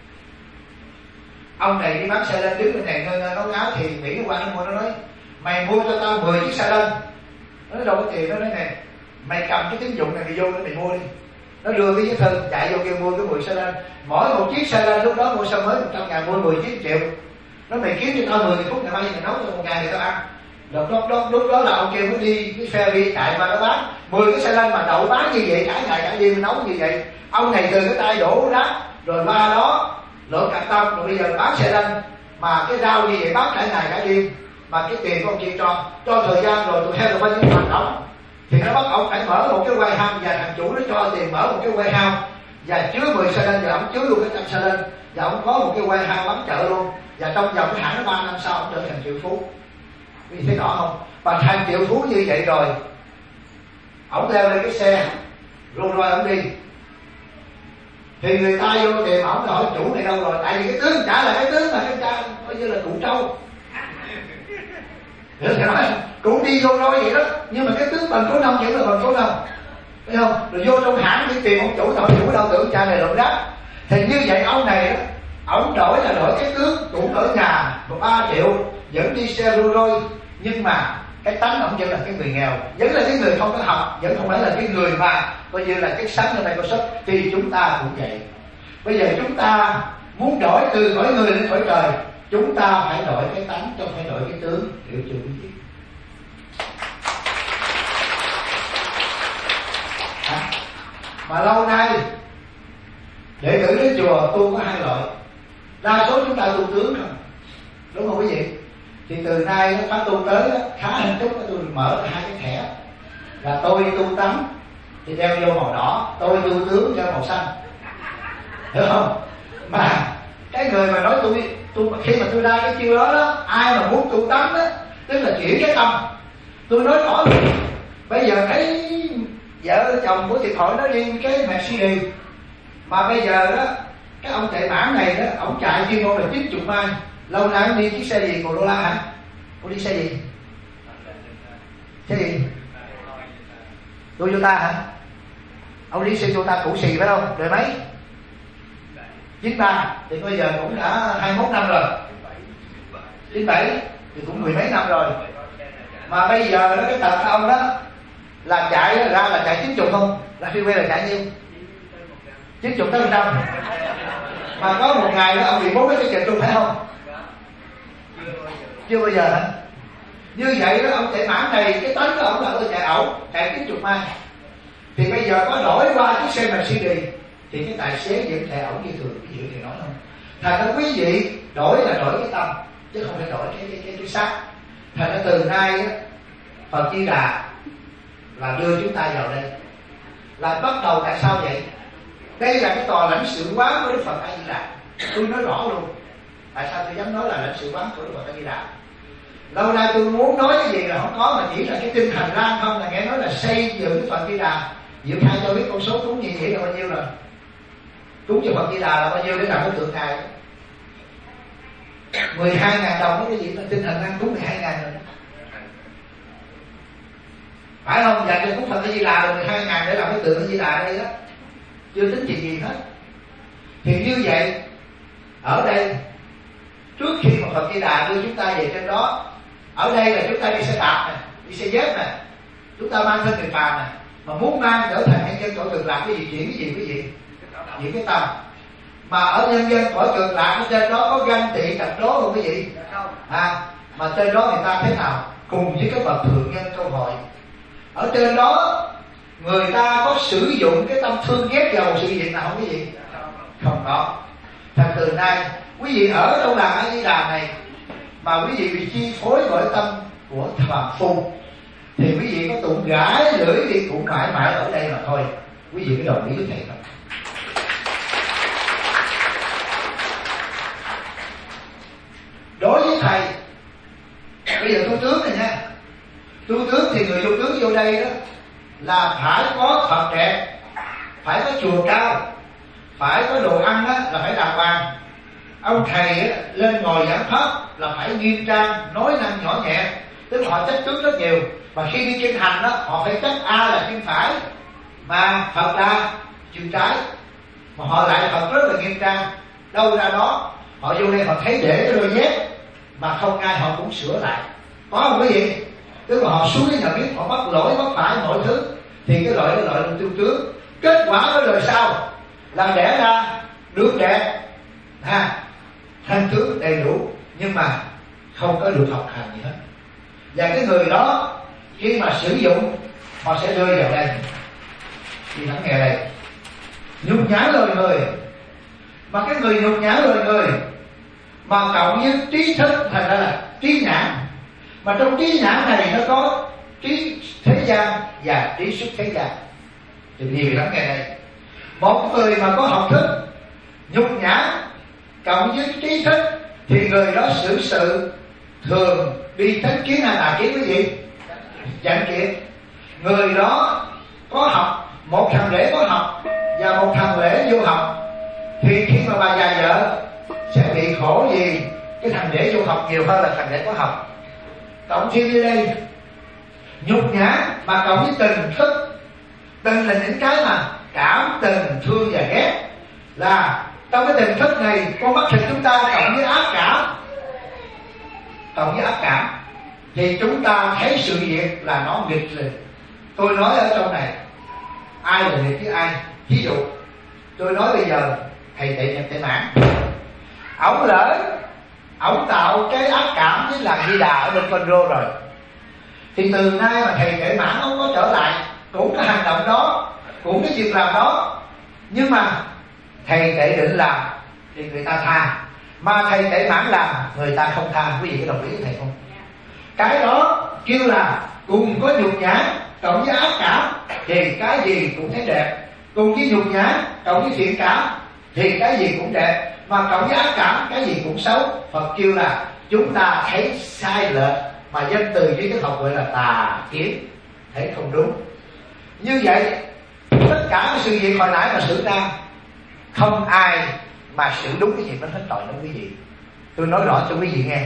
Ông này đi bán xe lên đứng bên này ngơ nói ngáo thì Mỹ nó qua nó mua, nó nói mày mua cho tao mười chiếc xe lên. Nó nói đâu có tiền, nó nói nè mày cầm cái tín dụng này mày vô để mày mua đi. Nó đưa cái giấy thân chạy vô kêu mua cái mười xe lên. Mỗi một chiếc xe lên lúc đó mua xe mới một trăm ngàn, mua mười chiếc triệu. Nó mày kiếm cho tao mười phút ngày mai mày nấu cho một ngàn thì tao ăn. Lúc đó, đó, lúc đó là ông kia mới đi cái ferry chạy qua nó bán mười cái xe lên mà đậu bán như vậy cả ngày cả đêm nấu như vậy. Ông này từ cái tay đổ rác rồi qua đó lộn cà tông, rồi bây giờ bán xe lên mà cái rau như vậy bán cả ngày cả đêm, mà cái tiền của ông kia cho cho thời gian rồi tụi theo được bao nhiêu hoạt động thì nó bắt ông phải mở một cái warehouse, và thằng chủ nó cho tiền mở một cái warehouse và chứa mười xe lên, và ông chứa luôn cái trăm xe lên, và ông có một cái warehouse bán chợ luôn, và trong vòng cái hãng nó ba năm sau ông trở thành triệu phú. Quý vị thấy rõ không? Và thành triệu phú như vậy rồi, ông leo lên cái xe rồi rồi ông đi, thì người ta vô tìm ổng hỏi chủ này đâu rồi, tại vì cái tướng trả lại cái tướng là cái cha coi như là cụ trâu. Thì nói cũng đi vô rồi vậy đó, nhưng mà cái tướng bằng số năm vẫn là bằng số năm, thấy không? Rồi vô trong hãng đi tìm ông chủ, ông chủ đâu tưởng cha này lộn rác. Thì như vậy ông này đó, ổng đổi là đổi cái tướng, cũng ở nhà một ba triệu, vẫn đi xe Rolls Royce, nhưng mà cái tánh ổng vẫn là cái người nghèo, vẫn là cái người không có học, vẫn không phải là cái người mà coi như là cái sáng ở Microsoft. Thì chúng ta cũng vậy. Bây giờ chúng ta muốn đổi từ cõi người lên cõi trời, chúng ta phải đổi cái tánh, chứ không phải đổi cái tướng. Hiểu chưa quý vị? À, mà lâu nay đệ tử đến chùa tu có hai loại, đa số chúng ta tu tướng không, đúng không quý vị? Thì từ nay nó phát tu tới đó, khá hơn chút tôi mở ra hai cái thẻ là tôi tu tánh thì đeo vô màu đỏ, tôi tu tướng đeo màu xanh, hiểu không? Mà cái người mà nói tôi tôi khi mà tôi ra cái chiêu đó đó, ai mà muốn tu tánh đó, tức là chuyển cái tâm, tôi nói rõ luôn. Bây giờ cái vợ chồng của Thiệp Hội nó đi cái Mercedes, mà bây giờ đó cái ông chạy bản này đó, ông chạy chuyên môn là chín chục mai. Lâu nay ông đi chiếc xe gì? Corolla hả? Ông đi xe gì? Xe gì? Toyota hả? Ông đi xe Toyota cũ xì phải không? Đời mấy? chín ba. Thì bây giờ cũng đã hai mươi mốt năm rồi. chín bảy thì cũng mười mấy năm rồi. Mà bây giờ đó cái tật của ông đó là chạy ra là chạy chín mươi không? Là freeway là chạy nhiêu? chín mươi tới một trăm. Mà có một ngày đó ông bị bốn cái kịch luôn phải không? Chưa bao giờ hả? Như vậy đó, ông chạy mãn này cái tấn của ông là tôi chạy ẩu, chạy chín mươi mai. Thì bây giờ có đổi qua chiếc xe Mercedes thì cái tài xế vẫn chạy ẩu như thường, quý vị thì nói không? Thành ra quý vị đổi là đổi cái tâm, chứ không phải đổi cái cái cái, cái xác. Thành ra từ nay đó, Phật Di Đà là đưa chúng ta vào đây. Là bắt đầu tại sao vậy? Đây là cái tòa lãnh sự quán của Đức Phật A Di Đà. Tôi nói rõ luôn. Tại sao tôi dám nói là lãnh sự quán của Đức Phật A Di Đà? Lâu nay tôi muốn nói cái gì là không có, mà chỉ là cái kinh hành lang không, là nghe nói là xây dựng Đức Phật Di Đà. Diệu Khai cho biết con số cúng như vậy là bao nhiêu rồi? Cúng cho Phật Di Đà là bao nhiêu để làm cái tượng đài? mười hai ngàn đồng đó, cái gì là kinh hành lang cúng mười hai ngàn rồi. Phải không? Dành cho cúng Phật A Di Đà là mười hai ngàn để làm cái tượng A Di Đà đây đó. Chưa tính chuyện gì hết. Thì như vậy ở đây trước khi mà Phật Di Đà đưa chúng ta về trên đó, ở đây là chúng ta đi xe đạp nè, đi xe dép nè, chúng ta mang thân người phàm nè, mà muốn mang trở thành nhân dân cõi cực lạc cái gì chuyển cái gì quý vị? Những cái tâm. Mà ở nhân dân cõi cực lạc ở trên đó có ganh tị cặp đố không quý vị? À, mà trên đó người ta thế nào? Cùng với các bậc thượng nhân câu hỏi. Ở trên đó người ta có sử dụng cái tâm thương ghét vào một sự việc nào không quý vị? Không có. Thành từ nay quý vị ở trong làng A Di Đà này mà quý vị bị chi phối bởi tâm của phàm phu thì quý vị có tụng gãi lưỡi đi cũng mãi mãi ở đây mà thôi. Quý vị có đồng ý với thầy không? Đối với thầy, bây giờ tu tướng này nha, tu tướng thì người tu tướng vô đây đó là phải có Phật đẹp, phải có chùa cao, phải có đồ ăn đó, là phải đàng hoàng. Ông thầy á, lên ngồi giảng pháp là phải nghiêm trang, nói năng nhỏ nhẹ, tức họ trách tướng rất nhiều. Mà khi đi kinh hành đó, họ phải trách A là chân phải, mà Phật là chân trái, mà họ lại Phật rất là nghiêm trang. Đâu ra đó họ vô đây họ thấy để cái đôi dép mà không ai họ cũng sửa lại, có không quý vị? Tức là họ xuống cái nhận biết, họ bắt lỗi bắt phải mọi thứ, thì cái loại đó loại là tu tướng. Kết quả của đời sau là đẻ ra được đẹp ha, thanh tướng đầy đủ, nhưng mà không có được học hành gì hết. Và cái người đó khi mà sử dụng họ sẽ rơi vào đây. Thì lắng nghe đây, nhục nhã lời người, mà cái người nhục nhã lời người mà cộng với trí thức thành ra là trí nhãn. Mà trong trí nhãn này nó có trí thế gian và trí xuất thế gian. Thì nhiều lắm ngày này. Một người mà có học thức, nhục nhã cộng với trí thức thì người đó xử sự thường đi thánh kiến hay tà kiến, cái gì? Chánh kiến. Người đó có học, một thằng rể có học và một thằng rể vô học, thì khi mà bà già vợ sẽ bị khổ gì cái thằng rể vô học nhiều hơn là thằng rể có học. Cộng thêm như đây nhục nhã mà cộng với tình thức. Tình là những cái mà cảm tình thương và ghét, là trong cái tình thức này con mắt thịt chúng ta cộng với ác cảm, cộng với ác cảm thì chúng ta thấy sự việc là nó nghịch liền. Tôi nói ở trong này ai là nghịch với ai. Ví dụ tôi nói bây giờ thầy Tệ Nhập Tệ Mãn, ổng lỡ ổng tạo cái ác cảm với làng Di Đà ở bên Con Rô rồi, thì từ nay mà thầy Tệ Mãn không có trở lại cũng cái hành động đó, cũng cái việc làm đó, nhưng mà thầy Tệ Định làm thì người ta tha, mà thầy Tệ Mãn làm người ta không tha. Quý vị có đồng ý với thầy không? Cái đó kêu là cùng có nhục nhã cộng với ác cảm thì cái gì cũng thấy đẹp, cùng với nhục nhã cộng với thiện cảm thì cái gì cũng đẹp, mà cộng với ác cảm cái gì cũng xấu. Phật kêu là chúng ta thấy sai lệch, mà danh từ với cái học gọi là tà kiến, thấy không đúng. Như vậy tất cả cái sự việc hồi nãy mà xử ra không ai mà xử đúng cái gì nó hết tội đâu quý vị. Tôi nói rõ cho quý vị nghe.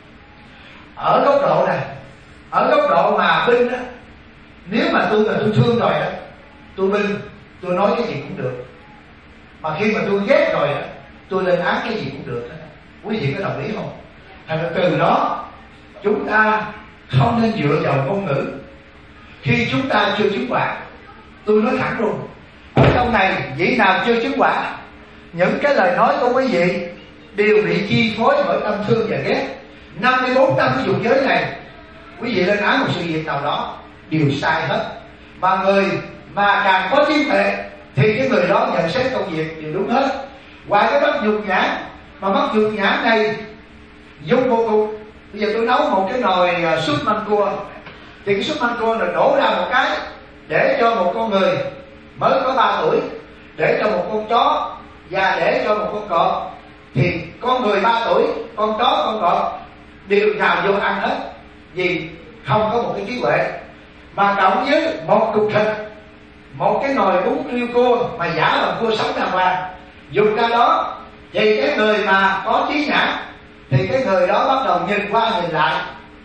Ở góc độ này, ở góc độ mà binh đó, nếu mà tôi là tôi thương rồi đó, tôi binh, tôi nói cái gì cũng được. Mà khi mà tôi ghét rồi đó, tôi lên án cái gì cũng được đó. Quý vị có đồng ý không? Thành ra từ đó chúng ta không nên dựa vào ngôn ngữ khi chúng ta chưa chứng quả. Tôi nói thẳng luôn, ở trong này vị nào chưa chứng quả, những cái lời nói của quý vị đều bị chi phối bởi tâm thương và ghét. Năm mươi bốn năm cái dục giới này, quý vị lên án một sự việc nào đó đều sai hết. Mà người mà càng có trí tuệ thì cái người đó nhận xét công việc đều đúng hết. Ngoài cái mắt nhục nhã, mà mắt nhục nhã này dùng vô cùng. Bây giờ tôi nấu một cái nồi súp măng cua, thì cái súp măng cua này đổ ra một cái để cho một con người mới có ba tuổi, để cho một con chó và để cho một con cọp, thì con người ba tuổi, con chó, con cọp đều nhào vô ăn hết, vì không có một cái trí huệ. Mà cộng với một cục thịt, một cái nồi bún riêu cua mà giả bằng cua sống đàng hoàng dùng ra đó, thì cái người mà có trí nhãn thì cái người đó bắt đầu nhìn qua nhìn lại,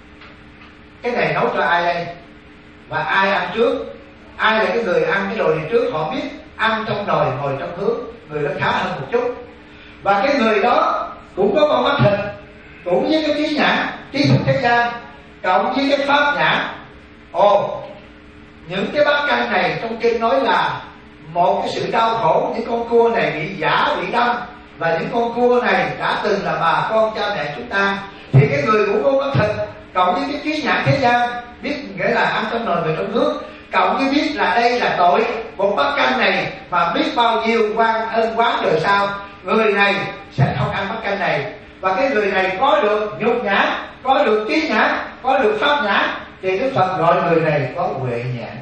cái này nấu cho ai đây, và ai ăn trước, ai là cái người ăn cái đồ này trước. Họ biết ăn trong nồi ngồi trong hướng, người đó khá hơn một chút. Và cái người đó cũng có con mắt thịt, cũng với cái trí nhãn, trí thức thế gian, cộng với cái pháp nhãn. Ồ, những cái bát canh này trong kinh nói là một cái sự đau khổ. Những con cua này bị giả, bị đâm, và những con cua này đã từng là bà con cha mẹ chúng ta. Thì cái người cũng có mắt thịt, cộng với cái trí nhãn thế gian, biết nghĩa là ăn trong nồi về trong nước, cộng với biết là đây là tội. Một bát canh này mà biết bao nhiêu quan ân quán đời sau, người này sẽ không ăn bát canh này. Và cái người này có được nhục nhã, có được trí nhãn, có được pháp nhãn, thì Đức Phật gọi người này có huệ nhãn.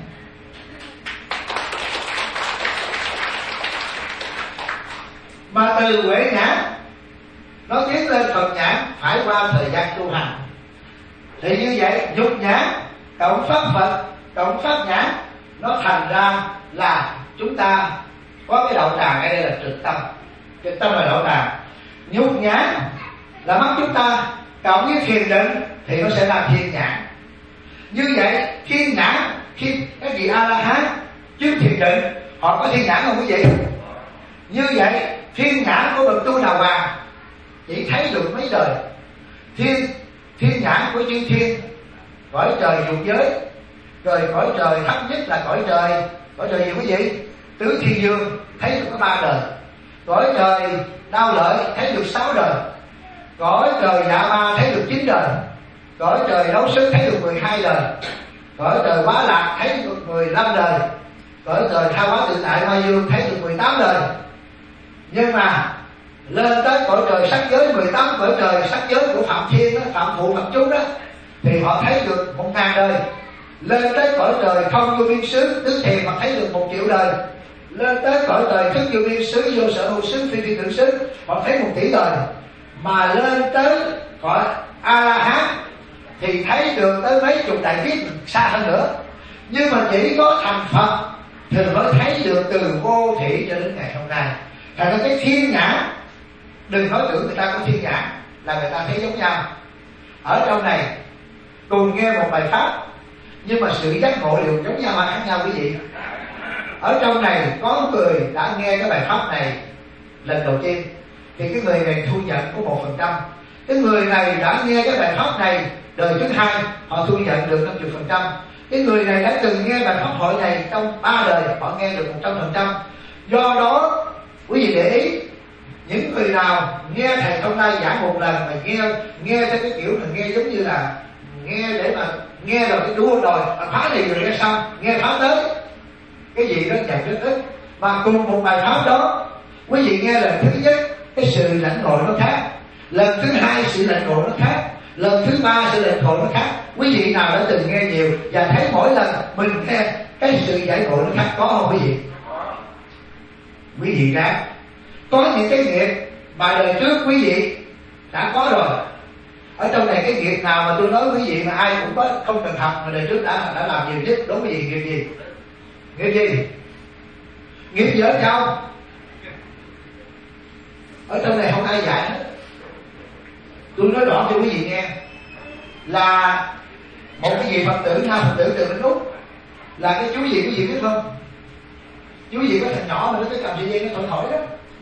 Mà từ huệ nhãn nó tiến lên Phật nhãn phải qua thời gian tu hành. Thì như vậy nhục nhãn cộng pháp Phật cộng pháp nhãn, nó thành ra là chúng ta có cái đậu tràng. Ở đây là trực tâm, trực tâm là đậu tràng. Nhục nhãn là mắt chúng ta, cộng với thiền định thì nó sẽ là thiên nhãn. Như vậy thiên nhãn, khi cái vị A La Hán chứng thiền định, họ có thiên nhãn không quý vị? Như vậy thiên nhãn của bậc tu Đà Hoàng chỉ thấy được mấy đời. Thiên thiên nhãn của chư thiên, cõi trời dục giới, rồi cõi trời thấp nhất là cõi trời cõi trời gì quý vị? Tứ thiên dương thấy được có ba đời. Cõi trời đau lợi thấy được sáu đời. Cõi trời dạ ma thấy được chín đời. Cõi trời đấu sức thấy được mười hai đời. Cõi trời quá lạc thấy được mười lăm đời. Cõi trời tha hóa tự tại ma dương thấy được mười tám đời. Nhưng mà lên tới cõi trời sắc giới, mười tám cõi trời sắc giới của Phạm Thiên đó, Phạm Phụ Phạm Chú đó, thì họ thấy được một ngàn đời. lên tới cõi trời không vô biên xứ, tức thiền mà thấy được một triệu đời. Lên tới cõi trời thức vô biên xứ, vô sở hữu xứ, phi phi tưởng xứ, họ thấy một tỷ đời. Mà lên tới cõi A La Hán thì thấy được tới mấy chục đại kiếp xa hơn nữa. Nhưng mà chỉ có thành Phật thì mới thấy được từ vô thị cho đến ngày hôm nay. Thành ra cái thiên nhãn, đừng nói tưởng người ta có thiên nhãn là người ta thấy giống nhau. Ở trong này cùng nghe một bài pháp, nhưng mà sự giác ngộ đều giống nhau mà khác nhau quý vị. Ở trong này có người đã nghe cái bài pháp này lần đầu tiên thì cái người này thu nhận có một phần trăm. Cái người này đã nghe cái bài pháp này đời thứ hai, họ thu nhận được năm mươi phần trăm. Cái người này đã từng nghe bài pháp hội này trong ba đời, họ nghe được một trăm phần trăm. Do đó quý vị để ý, những người nào nghe thầy hôm nay giảng một lần mà nghe nghe theo cái kiểu là nghe giống như là nghe để mà nghe rồi cái đua rồi phá này rồi nghe xong, nghe phá tới cái gì đó dạy rất ít. Mà cùng một bài pháp đó, quý vị nghe lần thứ nhất cái sự lãnh ngộ nó khác, lần thứ hai sự lãnh ngộ nó khác, lần thứ ba sự lãnh ngộ nó khác. Quý vị nào đã từng nghe nhiều và thấy mỗi lần mình nghe cái sự giải ngộ nó khác có không quý vị? Quý vị ra có những cái nghiệp mà đời trước quý vị đã có rồi. Ở trong này cái nghiệp nào mà tôi nói quý vị mà ai cũng có, không cần học mà đời trước đã đã làm nhiều nhất, đúng quý vị? Nghiệp gì? Nghiệp gì? Nghiệp vợ chồng. Ở trong này không ai dạy hết. Tôi nói rõ cho quý vị nghe là một cái gì Phật tử, nam Phật tử từ bên Úc là cái chú gì quý vị biết không? Chú gì có thằng nhỏ mà nó cái cầm sợi dây nó thổi thổi đó.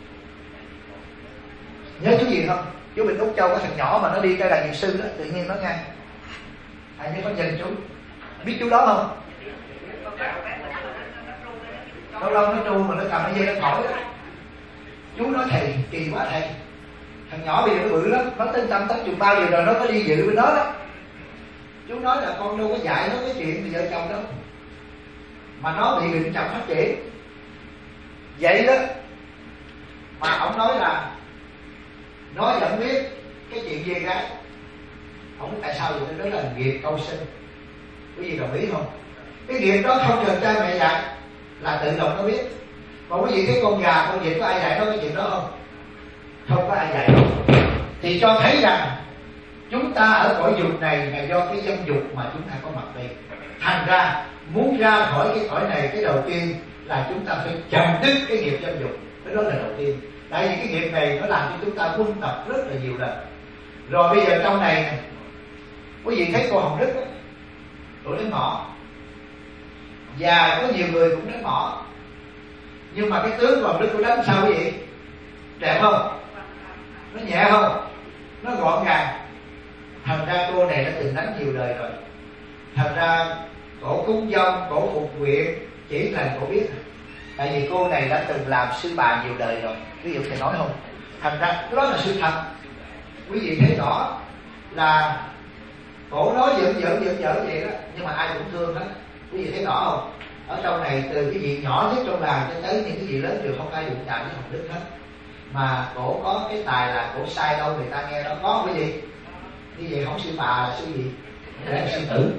Nhớ chú gì không? Chú bên Úc Châu có thằng nhỏ mà nó đi ra đàn Dược Sư đó, tự nhiên nó ngay. Ai nhớ có nhìn chú? Biết chú đó không? Lâu lâu nó tru mà nó cầm cái dây nó thổi đó. Chú nói thầy kỳ quá thầy, thằng nhỏ bây giờ nó bự lắm, nó tới trăm tám chục bao giờ rồi nó có đi dự bên đó đó. Chú nói là con đâu có dạy nó cái chuyện vợ chồng đâu, mà nó bị bệnh chậm phát triển vậy đó. Mà ông nói là nó vẫn biết cái chuyện về gái. Ông nói tại sao vậy? Đó là nghiệp câu sinh. Quý vị đồng ý không? Cái nghiệp đó không cần cha mẹ dạy, là tự động nó biết. Còn quý vị thấy con gà con vịt có ai dạy nó cái chuyện đó không? Không có ai dạy đâu. Thì cho thấy rằng chúng ta ở cõi dục này là do cái dâm dục mà chúng ta có mặt đây. Thành ra muốn ra khỏi cái cõi này, cái đầu tiên là chúng ta phải chấm dứt cái nghiệp dâm dục. Cái đó là đầu tiên. Tại vì cái nghiệp này nó làm cho chúng ta quân tập rất là nhiều lần. Rồi bây giờ trong này quý vị thấy cô Hồng Đức đó, tuổi đến mỏ, và có nhiều người cũng đến mỏ, nhưng mà cái tướng của Hồng Đức của đánh sao quý vị? Đẹp không? Nó nhẹ không? Nó gọn gàng. Thành ra cô này đã từng đánh nhiều đời rồi. Thành ra cổ cúng dông, cổ phục nguyện chỉ là cổ biết. Tại vì cô này đã từng làm sư bà nhiều đời rồi. Ví dụ thầy nói không? Thành ra đó là sự thật. Quý vị thấy rõ là cổ nói giỡn giỡn giỡn giỡn vậy đó, nhưng mà ai cũng thương hết. Quý vị thấy rõ không? Ở trong này từ cái vị nhỏ nhất trong làng cho tới những cái vị lớn đều không ai đụng chạm với Hồng Đức hết. Mà cổ có cái tài là cổ sai đâu người ta nghe đó. Có cái gì? Như vậy không sư bà là sư gì? Đây là sư tử.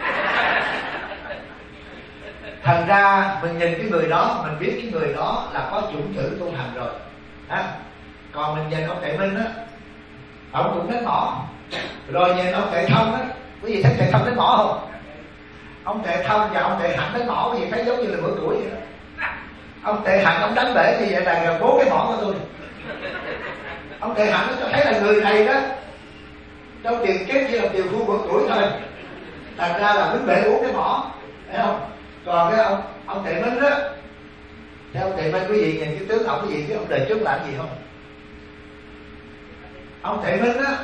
Thành ra mình nhìn cái người đó, mình biết cái người đó là có chủng tử tu hành rồi à. Còn mình nhìn ông Tệ Minh á, ông cũng đến mỏ. Rồi nhìn ông Tệ Thông á, quý vị thấy Tệ Thông đến mỏ không? Ông Tệ Thông và ông Tệ Hạnh đến mỏ, quý vị thấy giống như là bữa tuổi vậy đó. Ông Tệ Hạnh ông đánh bể như vậy là gần bốn cái mỏ của tôi. Ông Tệ Hạnh nó thấy là người này đó trong tiền kiếp chỉ là tiền khu bữa tuổi thôi, thành ra là đứng bể uống cái mỏ, thấy không? Còn cái ông ông Tệ Minh đó, theo ông Tệ Minh quý vị nhìn cái tướng ông cái gì chứ ông đời trước làm gì không? Ông Tệ Minh á,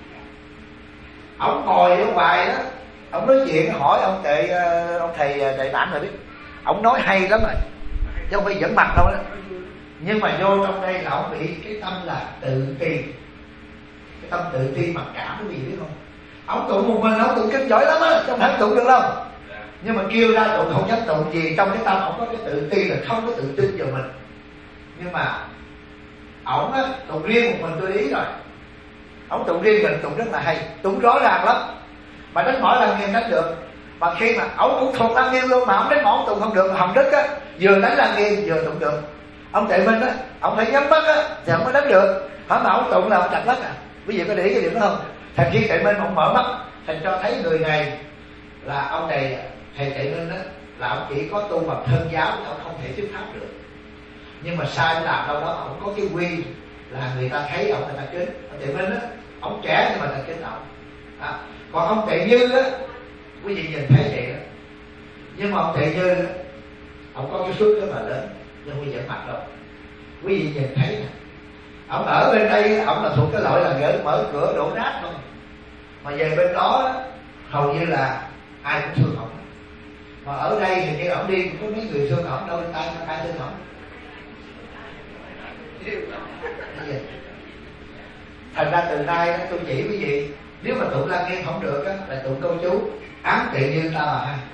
ông ngồi ở ngoài đó, ông nói chuyện hỏi ông Tệ ông thầy Tệ Tản rồi biết, ông nói hay lắm rồi, chứ không phải dẫn mặt đâu đó. Nhưng mà vô trong đây là ông bị cái tâm là tự ti, cái tâm tự ti mặc cảm, quý vị biết không? Ông tụng một mình, ông tụng kinh giỏi lắm á, không thể tụng được đâu. Nhưng mà kêu ra tụng không dám tụng gì, trong cái tâm ông có cái tự ti là không có tự tin vào mình. Nhưng mà ổng á tụng riêng một mình tôi ý rồi, ổng tụng riêng mình tụng rất là hay, tụng rõ ràng lắm. Mà đánh mỏi là nghe đánh được. Mà khi mà ổng cũng thuộc Lăng Nghiêm luôn mà ổng đánh mỏ tụng không được, mà Hồng Đức á vừa đánh Lăng Nghiêm vừa tụng được. Ông Tệ Minh á, ổng phải nhắm mắt á thì ổng mới đánh được. Hả mà ổng tụng là ổng chặt lắc à. Quý vị có để ý cái điểm đó không? Thành khi Tệ Minh ổng mở mắt, thành cho thấy người này là ông này, thầy Tệ Minh á, là ông chỉ có tu bằng thân giáo, ông không thể thuyết pháp được. Nhưng mà sai làm đâu đó ông có cái quy là người ta thấy ông người ta kính. Ông Tệ Minh á, ông trẻ nhưng mà ta kính ông. À, còn ông Tệ Như á, quý vị nhìn thấy vậy đó. Nhưng mà ông Tệ Như á, ông có cái phước rất là lớn, nhưng quý vị vẫn mặc đâu. Quý vị nhìn thấy nè, ông ở bên đây ông là thuộc cái loại là gỡ mở cửa đổ nát thôi, mà về bên đó hầu như là ai cũng thương ông. Mà ở đây thì như ông đi có mấy người thương ông đâu, bên tay ai thương ông. Thành ra từ nay tôi chỉ quý vị, nếu mà tụng Lăng Nghiêm không được á, là tụng câu chú ám Tệ Như ta mà ha.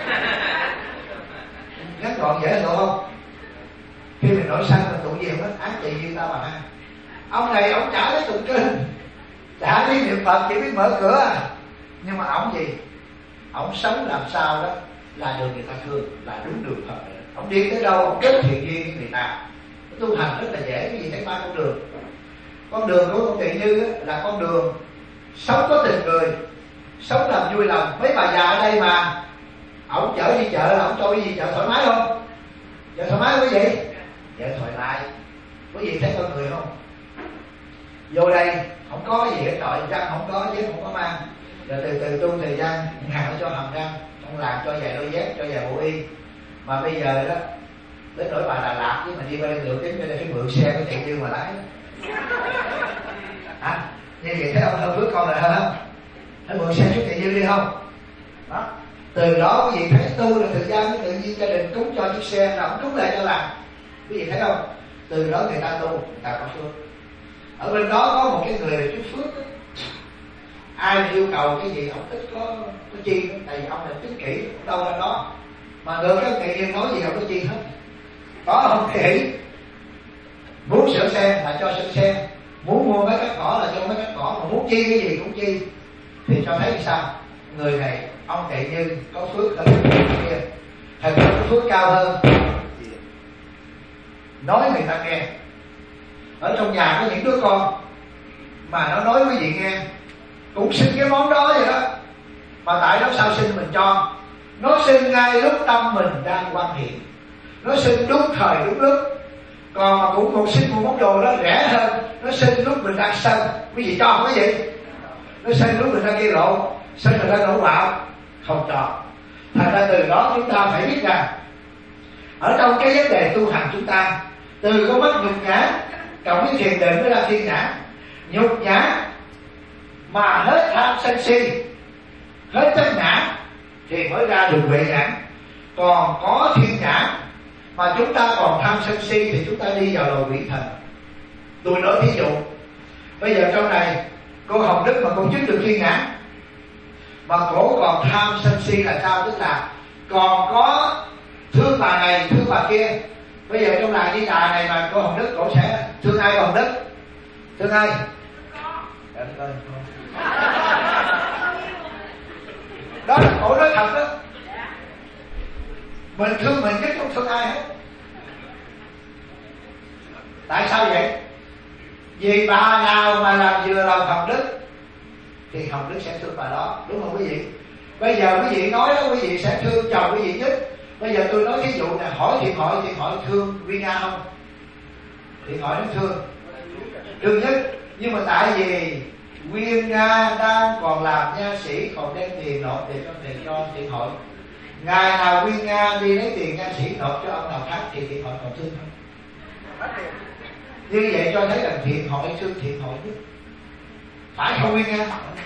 Ngắn gọn dễ hiểu không? Khi mình nổi sân mình tụng gì hết, ám Tệ Như ta mà ha. Ông này ông chả lấy tụng kinh, chả đi niệm Phật, chỉ biết mở cửa à. Nhưng mà ông gì? Ông sống làm sao đó là được người ta thương, là đúng đường Phật. Ông đi tới đâu ông kết thiện duyên với người ta. Tu hành rất là dễ, cái gì thấy ba con đường. Con đường của ông Tệ Như là con đường sống có tình người, sống làm vui lòng. Mấy bà già ở đây mà ổng chở đi chợ là ổng cho cái gì chợ thoải mái không? Chợ thoải mái quý vị? Chợ thoải mái. Quý vị thấy con người không? Vô đây không có cái gì hết trọi, răng không có, dép không có mang. Rồi từ từ tu thời gian hàng cho hầm răng, trong làng cho vài đôi dép, cho vài bộ y. Mà bây giờ đó đến nỗi bà Đà Lạt với mà đi qua đây lựa tính đây phải mượn xe của Tệ Như mà lái. À, như vậy thấy ông hơn phước con là hơn không? Hãy mượn xe của Tệ Như đi không? Đó. Từ đó quý vị thấy tu được thời gian tự nhiên gia đình cúng cho chiếc xe là ông cúng lại cho làm. Quý vị thấy không? Từ đó người ta tu, người ta có phước. Ở bên đó có một cái người là chút phước đó. Ai mà yêu cầu cái gì ông ít có có chi đó. Tại vì ông là tích kỷ đâu là đó. Mà ngược các nghệ nhân nói gì đâu có chi hết. Có không kỹ. Muốn sửa xe là cho sửa xe, muốn mua mấy cái cỏ là cho mấy cái cỏ, mà muốn chi cái gì cũng chi. Thì cho thấy sao? Người này ông Tệ Như có phước hơn người kia, thành ra có phước cao hơn. Nói người ta nghe. Ở trong nhà có những đứa con mà nó nói quý vị nghe, cũng xin cái món đó vậy đó, mà tại nó sao xin mình cho. Nó xin ngay lúc tâm mình đang quan hiện, nó xin đúng thời đúng lúc. Còn mà cũng còn xin một món đồ đó rẻ hơn, nó xin lúc mình đang sân. Quý vị cho không cái gì? Nó xin lúc mình đang gây lộn, xin mình đang nổi bạo, không cho. Thành ra từ đó chúng ta phải biết rằng ở trong cái vấn đề tu hành chúng ta, từ con mắt nhục nhã cộng với thiền định mới là thiên nhãn. Nhục nhã mà hết tham sân si, hết chấp nhãn thì mới ra được huệ nhãn. Còn có thiên nhãn mà chúng ta còn tham sân si thì chúng ta đi vào loài quỷ thần. Tôi nói thí dụ, bây giờ trong này cô Hồng Đức mà cô chứng được thiên nhãn mà cổ còn tham sân si là sao? Tức là còn có thương bà này thương bà kia. Bây giờ trong làng đi đà này mà cô Hồng Đức cổ sẽ thương ai? Cô Hồng Đức thương ai? Đó là cổ nói thật đó. Mình thương mình chứ không thương ai hết. Tại sao vậy? Vì bà nào mà làm vừa lòng Hồng Đức thì Hồng Đức sẽ thương bà đó, đúng không quý vị? Bây giờ quý vị nói đó, quý vị sẽ thương chồng quý vị nhất. Bây giờ tôi nói ví dụ này, hỏi Thiện Hội, Thiện Hội thương Nguyên Nga không? Thiện Hội nó thương thương nhất. Nhưng mà tại vì Nguyên Nga đang còn làm nha sĩ, còn đem tiền nộp để cho tiền cho Thiện Hội. Ngày nào Nguyên Nga đi lấy tiền nha sĩ nộp cho ông nào khác thì Thiện Hội còn thương không? Như vậy cho thấy là Thiện Hội thương Thiện Hội nhất. Phải không Nguyên Nga?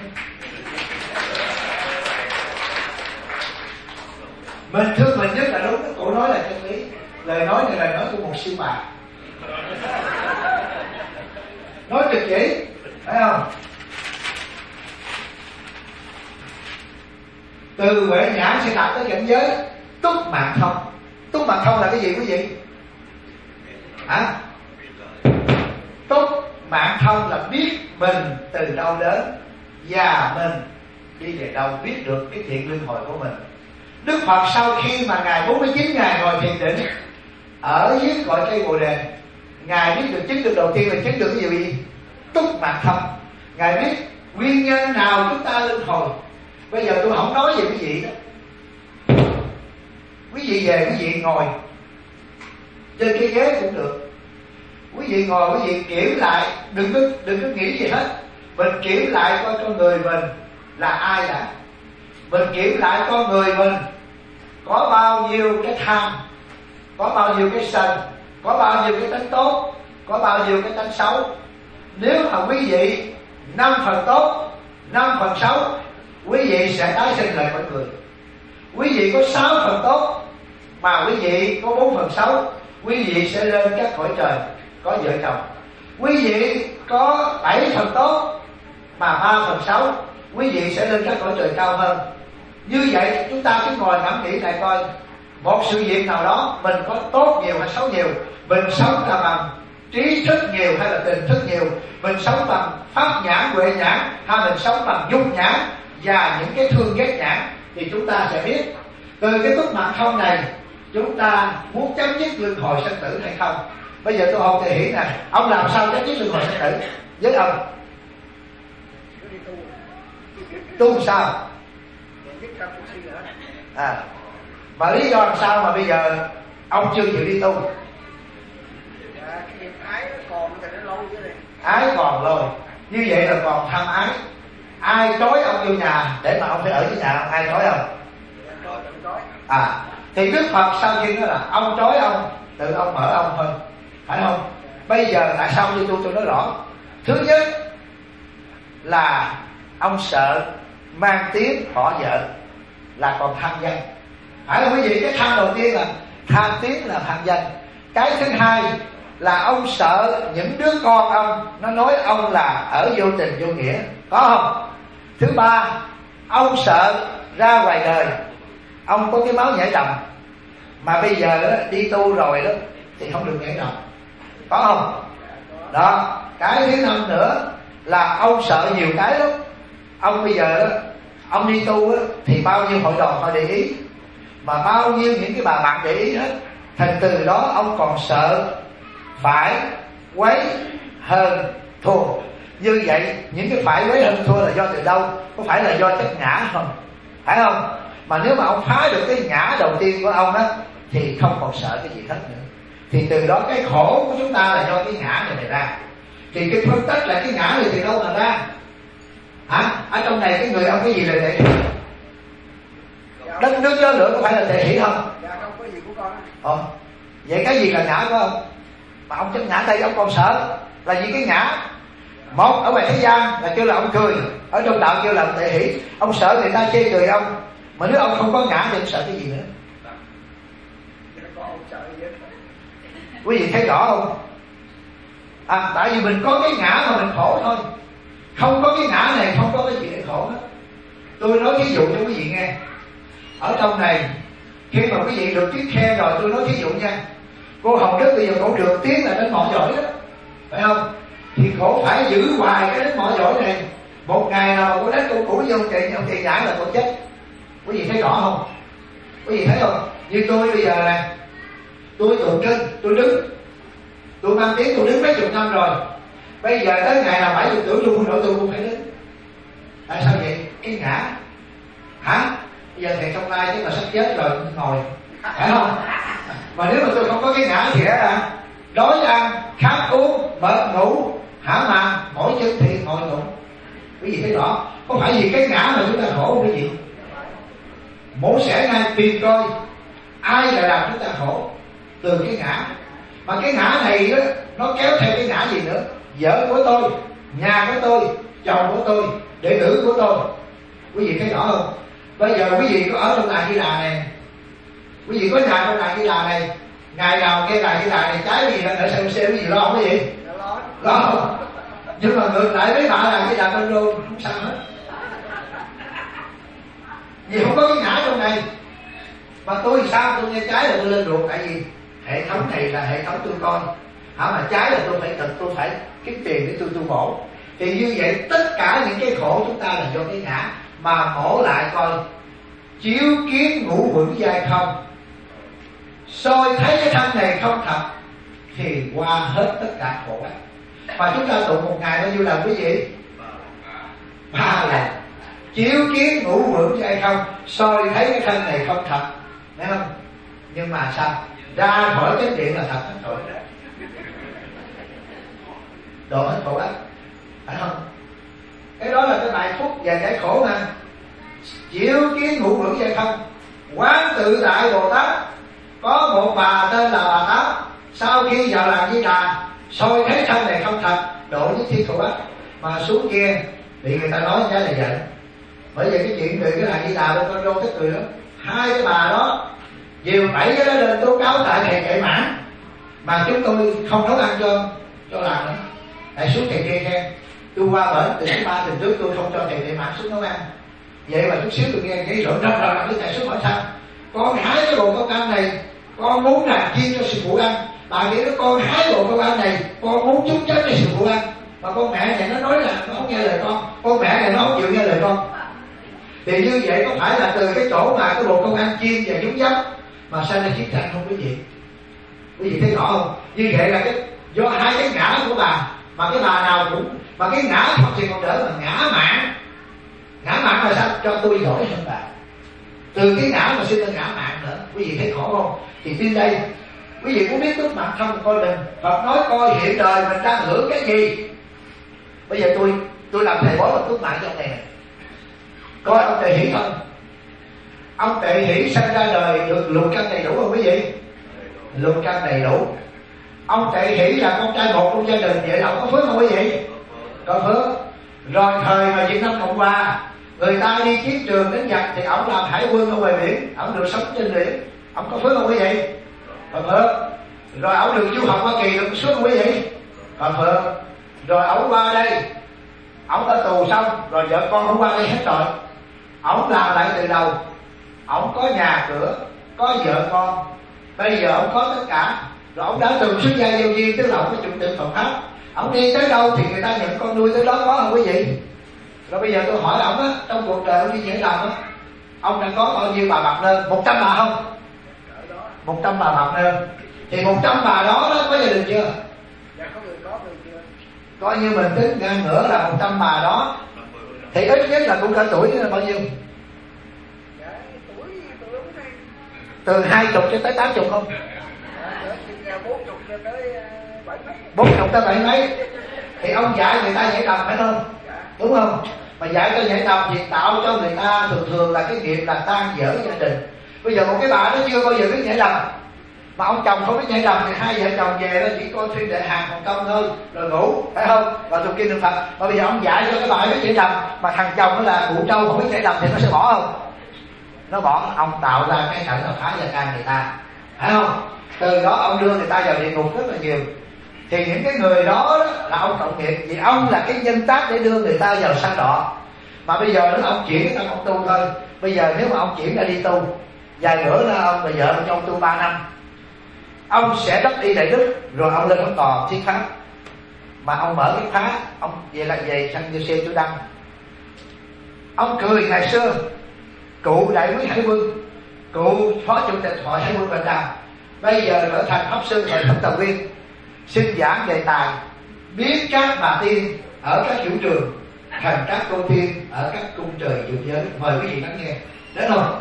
Mình thương mình nhất là đúng đó. Cổ nói là chân lý. Lời nói này là nói của một sư bà, nói trực chỉ, phải không? Từ huệ nhãn sẽ đạt tới cảnh giới túc mạng thông. Túc mạng thông là cái gì quý vị? Hả? Túc mạng thông là biết mình từ đâu đến và mình đi về đâu, biết được cái thiện luân hồi của mình. Đức Phật sau khi mà Ngài bốn mươi chín ngày ngồi thiền định ở dưới cội cây Bồ Đề, Ngài biết được chứng được đầu tiên là chứng được cái gì? Túc mạt thông. Ngài biết nguyên nhân nào chúng ta luân hồi. Bây giờ tôi không nói về quý vị đó, quý vị về quý vị ngồi trên cái ghế cũng được, quý vị ngồi quý vị kiểm lại, đừng có đừng có nghĩ gì hết. Mình kiểm lại coi con người mình là ai đã. Mình kiểm lại con người mình có bao nhiêu cái tham, có bao nhiêu cái sân, có bao nhiêu cái tánh tốt, có bao nhiêu cái tánh xấu. Nếu mà quý vị năm phần tốt, năm phần xấu, quý vị sẽ tái sinh lại con người. Quý vị có sáu phần tốt mà quý vị có bốn phần xấu, quý vị sẽ lên các cõi trời có vợ chồng. Quý vị có bảy phần tốt mà ba phần xấu, quý vị sẽ lên các cõi trời cao hơn. Như vậy chúng ta cứ ngồi ngẫm nghĩ lại coi, một sự việc nào đó mình có tốt nhiều hay xấu nhiều, mình sống là bằng trí thức nhiều hay là tình thức nhiều, mình sống bằng pháp nhãn huệ nhãn hay mình sống bằng dung nhãn và những cái thương ghét nhãn, thì chúng ta sẽ biết từ cái túc mạng không này chúng ta muốn chấm dứt luân hồi sinh tử hay không. Bây giờ tôi hỏi thầy Hiển nè, ông làm sao chấm dứt luân hồi sinh tử với ông? Tu sao? À, mà lý do làm sao mà bây giờ ông chưa chịu đi tu?
Ái còn thì nó lâu chứ này.
Ái còn rồi, như vậy là còn tham ái. Ai trói ông vô nhà để mà ông phải ở với nhà ông? Ai trói ông? À, thì Đức Phật sau khi nói là ông trói ông, tự ông mở ông thôi, phải không? Bây giờ tại sao đi tu tôi nói rõ. Thứ nhất là ông sợ mang tiếng bỏ vợ là còn tham danh, phải không quý vị? Cái tham đầu tiên là tham tiếng là tham danh. Cái thứ hai là ông sợ những đứa con ông nó nói ông là ở vô tình vô nghĩa, có không? Thứ ba, ông sợ ra ngoài đời ông có cái máu nhảy đầm, mà bây giờ đi tu rồi đó thì không được nhảy đầm, có không? Đó. Cái thứ năm nữa là ông sợ nhiều cái lắm. Ông bây giờ ông đi tu thì bao nhiêu hội đoàn họ để ý, mà bao nhiêu những cái bà bạn để ý hết. Thành từ đó ông còn sợ phải quấy hơn thua. Như vậy những cái phải quấy hơn thua là do từ đâu? Có phải là do chất ngã không? Phải không? Mà nếu mà ông phá được cái ngã đầu tiên của ông á thì không còn sợ cái gì hết nữa. Thì từ đó cái khổ của chúng ta là do cái ngã này, này ra. Thì cái phân tích là cái ngã này từ đâu mà ra? Hả? Ở trong này cái người ông cái gì là tệ hỷ? Đất nước gió lửa có phải là tệ hỷ không?
Dạ không có gì của con.
Ờ. Vậy cái gì là ngã của ông? Mà ông chấp ngã đây ông còn sợ là vì cái ngã. Một, ở ngoài thế gian là kêu là ông cười, ở trong đạo kêu là ông tệ hỷ. Ông sợ người ta chê cười ông. Mà nếu ông không có ngã thì ông sợ cái gì nữa? Quý vị thấy rõ không? À, tại vì mình có cái ngã mà mình khổ thôi. Không có cái ngã này không có cái gì để khổ hết. Tôi nói thí dụ cho quý vị nghe. Ở trong này khi mà quý vị được tiếng khen rồi, tôi nói thí dụ nha, cô Hồng Đức bây giờ cổ được tiếng là đến mỏ giỏi đó, phải không? Thì cổ phải giữ hoài cái đến mỏ giỏi này. Một ngày nào mà cô đánh cô cũ vô chạy ông chạy giải là cô chết. Quý vị thấy rõ không? Quý vị thấy không? Như tôi bây giờ nè, tôi tượng trưng, tôi đứng, tôi mang tiếng tôi đứng mấy chục năm rồi. Bây giờ tới ngày nào bảy chục tuổi tôi không nổi tôi cũng phải đứng. Tại sao vậy? Cái ngã. Hả? Bây giờ thầy trong nay chứ là sắp chết rồi ngồi, phải không? Mà nếu mà tôi không có cái ngã thì là đói ăn, khát uống, mệt ngủ, hả mà mỗi chân thì ngồi tụng. Quý vị thấy rõ? Có phải vì cái ngã mà chúng ta khổ không quý vị? Mỗi sẽ ngay tìm coi ai là làm chúng ta khổ từ cái ngã. Mà cái ngã này đó, nó kéo theo cái ngã gì nữa? Vợ của tôi, nhà của tôi, chồng của tôi, đệ tử của tôi. Quý vị thấy rõ không? Bây giờ quý vị có ở trong Đại Di Đà này, quý vị có nhà trong Đại Di Đà này, ngày nào cái Đại Di Đà này trái gì là ở xem xem cái gì lo không quý vị? Lo không? Nhưng mà ngược lại mấy bạn Đại Di Đà bên đô không sao hết. Vì không có cái ngã trong này. Mà tôi thì sao? Tôi nghe trái là tôi lên ruột. Tại vì hệ thống này là hệ thống tôi coi. Hả mà trái là tôi phải thực, tôi phải kiếm tiền để tôi tu bổ. Thì như vậy tất cả những cái khổ chúng ta là do cái ngã. mà mổ lại coi, chiếu kiến ngũ vững dai không, soi thấy cái thân này không thật, thì qua hết tất cả khổ ách. Mà chúng ta tụng một ngày bao nhiêu lần quý vị? Ba lần. Chiếu kiến ngũ vững dai không, soi thấy cái thân này không thật, thấy không? Nhưng mà sao? Ra khỏi chánh điện là thật hết rồi, độ hết khổ ách, phải không? Cái đó là cái bài phúc về giải khổ mà. Chiếu kiến ngũ vững dai không, quán tự tại Bồ Tát. Có một bà tên là bà Tát, sau khi vào làm Di Đà, soi thấy thân này không thật, độ với thiên khổ ách. Mà xuống kia bị người ta nói cái là giận. Bởi vì cái chuyện người cái làm Di Đà bên con đô cái cười đó, hai cái bà đó nhiều bảy cái đó lên tố cáo tại thầy Kệ Mãn, mà chúng tôi không nấu ăn cho cho làm nữa. Tại xuống thầy kia khen tôi qua bển từ tháng ba tuần trước tôi không cho thầy Kệ Mãn xuống nấu ăn. Vậy mà chút xíu tôi nghe cái rộn rộn rộn tôi chạy xuống hỏi sao? Con hái cái bồ câu ăn này, con muốn làm chiên cho sư phụ ăn. Bà nghĩ đó, con hái bồ câu ăn này, con muốn chút chết cho sư phụ ăn. Mà con mẹ này nó nói là nó không nghe lời con, con mẹ này nó không chịu nghe lời con. Thì như vậy có phải là từ cái chỗ mà cái bồ câu ăn chiên và nhúng dấp mà sao ra chiến tranh không quý vị? Quý vị thấy rõ không? Như vậy là cái do hai cái ngã của bà, mà cái bà nào cũng mà cái ngã Phật thì còn đỡ, mà ngã mạng. Ngã mạng là sao? Cho tôi giỏi hơn bà. Từ cái ngã mà sinh ra ngã mạng nữa. Quý vị thấy khổ không? Thì tin đây, quý vị muốn biết túc mạng không coi mình. Phật nói coi hiện đời mình đang hưởng cái gì. Bây giờ tôi tôi làm thầy bói một túc mạng cho ông này nè. Coi ông Tề Hỷ không? Ông Tề Hỷ sinh ra đời được lục căn đầy đủ không quý vị? Lục căn đầy đủ. Ông Tề Hỷ là con trai một trong gia đình, vậy là ông có phước không quý vị? Có phước. Rồi thời mà Việt Nam Cộng Hòa, người ta đi chiến trường đánh giặc thì ông làm hải quân ở ngoài biển, ông được sống trên biển, ông có phước không quý vị? Có phước. Rồi ông được du học Hoa Kỳ, được phước không quý vị? Có phước. Rồi ông qua đây, ông ở tù xong, rồi vợ con không qua đây hết rồi, ông làm lại từ đầu, ông có nhà cửa, có vợ con, bây giờ ông có tất cả. Rồi ông đã từng xuất gia giao duyên, tức là ông có chủng tử Phật pháp. Ông đi tới đâu thì người ta nhận con nuôi tới đó, có không quý vị? Rồi bây giờ tôi hỏi ông á, trong cuộc đời ông đi dễ làm á, ông đã có bao nhiêu bà bạc nơn? Một trăm bà không? Một trăm bà bạc nơn. Thì một trăm bà đó, đó có gia đình chưa?
Dạ có người có người chưa.
Coi như mình tính ngang ngửa là một trăm bà đó, thì ít nhất là cũng cả tuổi là bao nhiêu?
Dạ tuổi tuổi đúng này.
Từ hai chục cho tới tám chục không?
Dạ bốn chục cho tới bảy mấy.
Bốn chục tới bảy mấy. Thì ông dạy người ta nhảy đầm phải không? Đúng không? Mà dạy cho nhảy đầm thì tạo cho người ta thường thường là cái nghiệp là tan vỡ gia đình. Bây giờ một cái bà nó chưa bao giờ biết nhảy đầm, mà ông chồng không biết nhảy đầm, thì hai vợ chồng về đó chỉ coi phim Đại Hàng Hồng Kông thôi rồi ngủ, phải không? Và tụng kinh Niệm Phật. Mà bây giờ ông dạy cho cái bà biết nhảy đầm, mà thằng chồng nó là cụ trâu không biết nhảy đầm thì nó sẽ bỏ không? Nó bỏ. Ông tạo ra cái cảnh là phá gia can người ta, phải không? Từ đó ông đưa người ta vào địa ngục rất là nhiều. Thì những cái người đó, đó là ông cộng nghiệp, vì ông là cái nhân tác để đưa người ta vào sanh đọ. Mà bây giờ nó ông chuyển ra ông tu thôi. Bây giờ nếu mà ông chuyển ra đi tu, vài bữa nữa ông và vợ cho ông tu ba năm, ông sẽ đắc đi đại đức, rồi ông lên ông tòa thuyết pháp. Mà ông mở cái khóa, ông về là về sang như xe chú Đăng. Ông cười ngày xưa, cụ đại quý hải quân, cụ phó chủ tịch hội hải quân Việt Nam, bây giờ trở thành pháp sư hội thẩm tàu viên, xin giảng đề tài biến các bà tiên ở các vũ trường thành các cô tiên ở các cung trời dục giới. Mời quý vị lắng nghe. Đến không?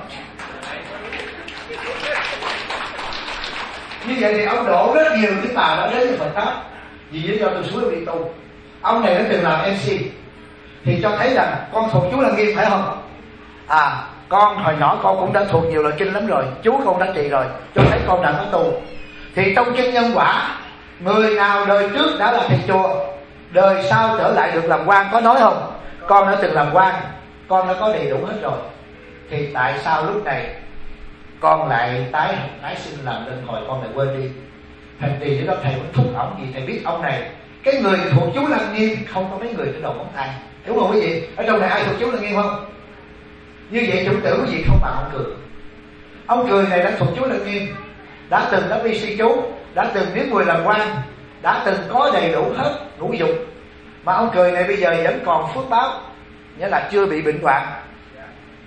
Như vậy thì ông đổ rất nhiều cái bà đã đến với Phật pháp, vì lý do tôi xuống đi tu. Ông này đã từng làm em xê, thì cho thấy rằng con thuộc chú Lăng Nghiêm phải không? À, con hồi nhỏ con cũng đã thuộc nhiều loại kinh lắm rồi, chú con đã trì rồi, cho thấy con đã có tu. Thì trong kinh nhân quả, người nào đời trước đã là thầy chùa, đời sau trở lại được làm quan, có nói không? Con đã từng làm quan, con đã có đầy đủ hết rồi, thì tại sao lúc này con lại tái tái sinh làm luân hồi, con lại quên đi? Thành vì để đó thầy vẫn thúc ổng, vì thầy biết ông này, cái người thuộc chú Lăng Nghiêm không có mấy người trên đầu ngón tay, đúng không quý vị? Ở trong này ai thuộc chú Lăng Nghiêm không? Như vậy chủng tử quý vị không bằng ông Cười. Ông Cười này đã thuộc chú Lăng Nghiêm, đã từng đã vi si chú, đã từng biết người làm quan, đã từng có đầy đủ hết ngũ dục. Mà ông Cười này bây giờ vẫn còn phước báo, nghĩa là chưa bị bệnh hoạn,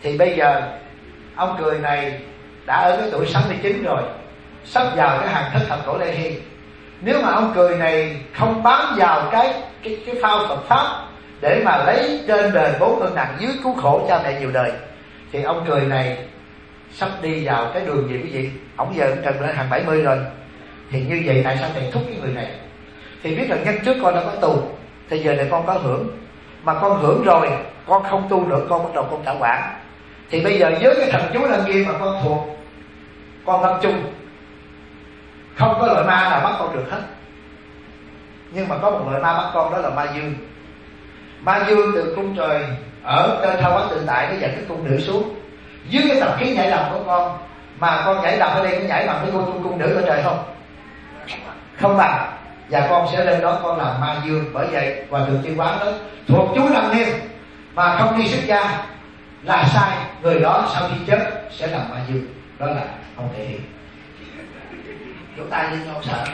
Thì bây giờ ông Cười này đã ở cái tuổi sáu mươi chín rồi, sắp vào cái hàng thất thập cổ Lê Hy. Nếu mà ông Cười này không bám vào cái cái cái phao Phật pháp để mà lấy trên đời bốn cân nặng, dưới cứu khổ cha mẹ nhiều đời, thì ông Cười này sắp đi vào cái đường gì quý vị? Ông giờ cũng gần lên hàng bảy mươi rồi. Thì như vậy tại sao thầy thúc cái người này? Thì biết là nhân trước con đã có tù, thì giờ này con có hưởng, mà con hưởng rồi con không tu nữa, con bắt đầu con trả quả. Thì bây giờ với cái thần chú lần kia mà con thuộc, con lâm chung, không có loại ma nào bắt con được hết. Nhưng mà có một loại ma bắt con, đó là ma dương. Ma dương từ cung trời ở trên thao quán tự tại, nó dẫn cái cung nữ xuống dưới cái tập khí nhảy đầm của con. Mà con nhảy đầm ở đây có nhảy bằng cái cung, cung nữ ở trời không? Không bằng. Và con sẽ lên đó con làm ma dương. Bởi vậy Hòa Thượng Chuyên Quán đó, thuộc chú năm niên mà không đi xuất gia là sai. Người đó sau khi chết sẽ làm ma dương. Đó là không thể hiện. Chúng ta nhưng không sợ.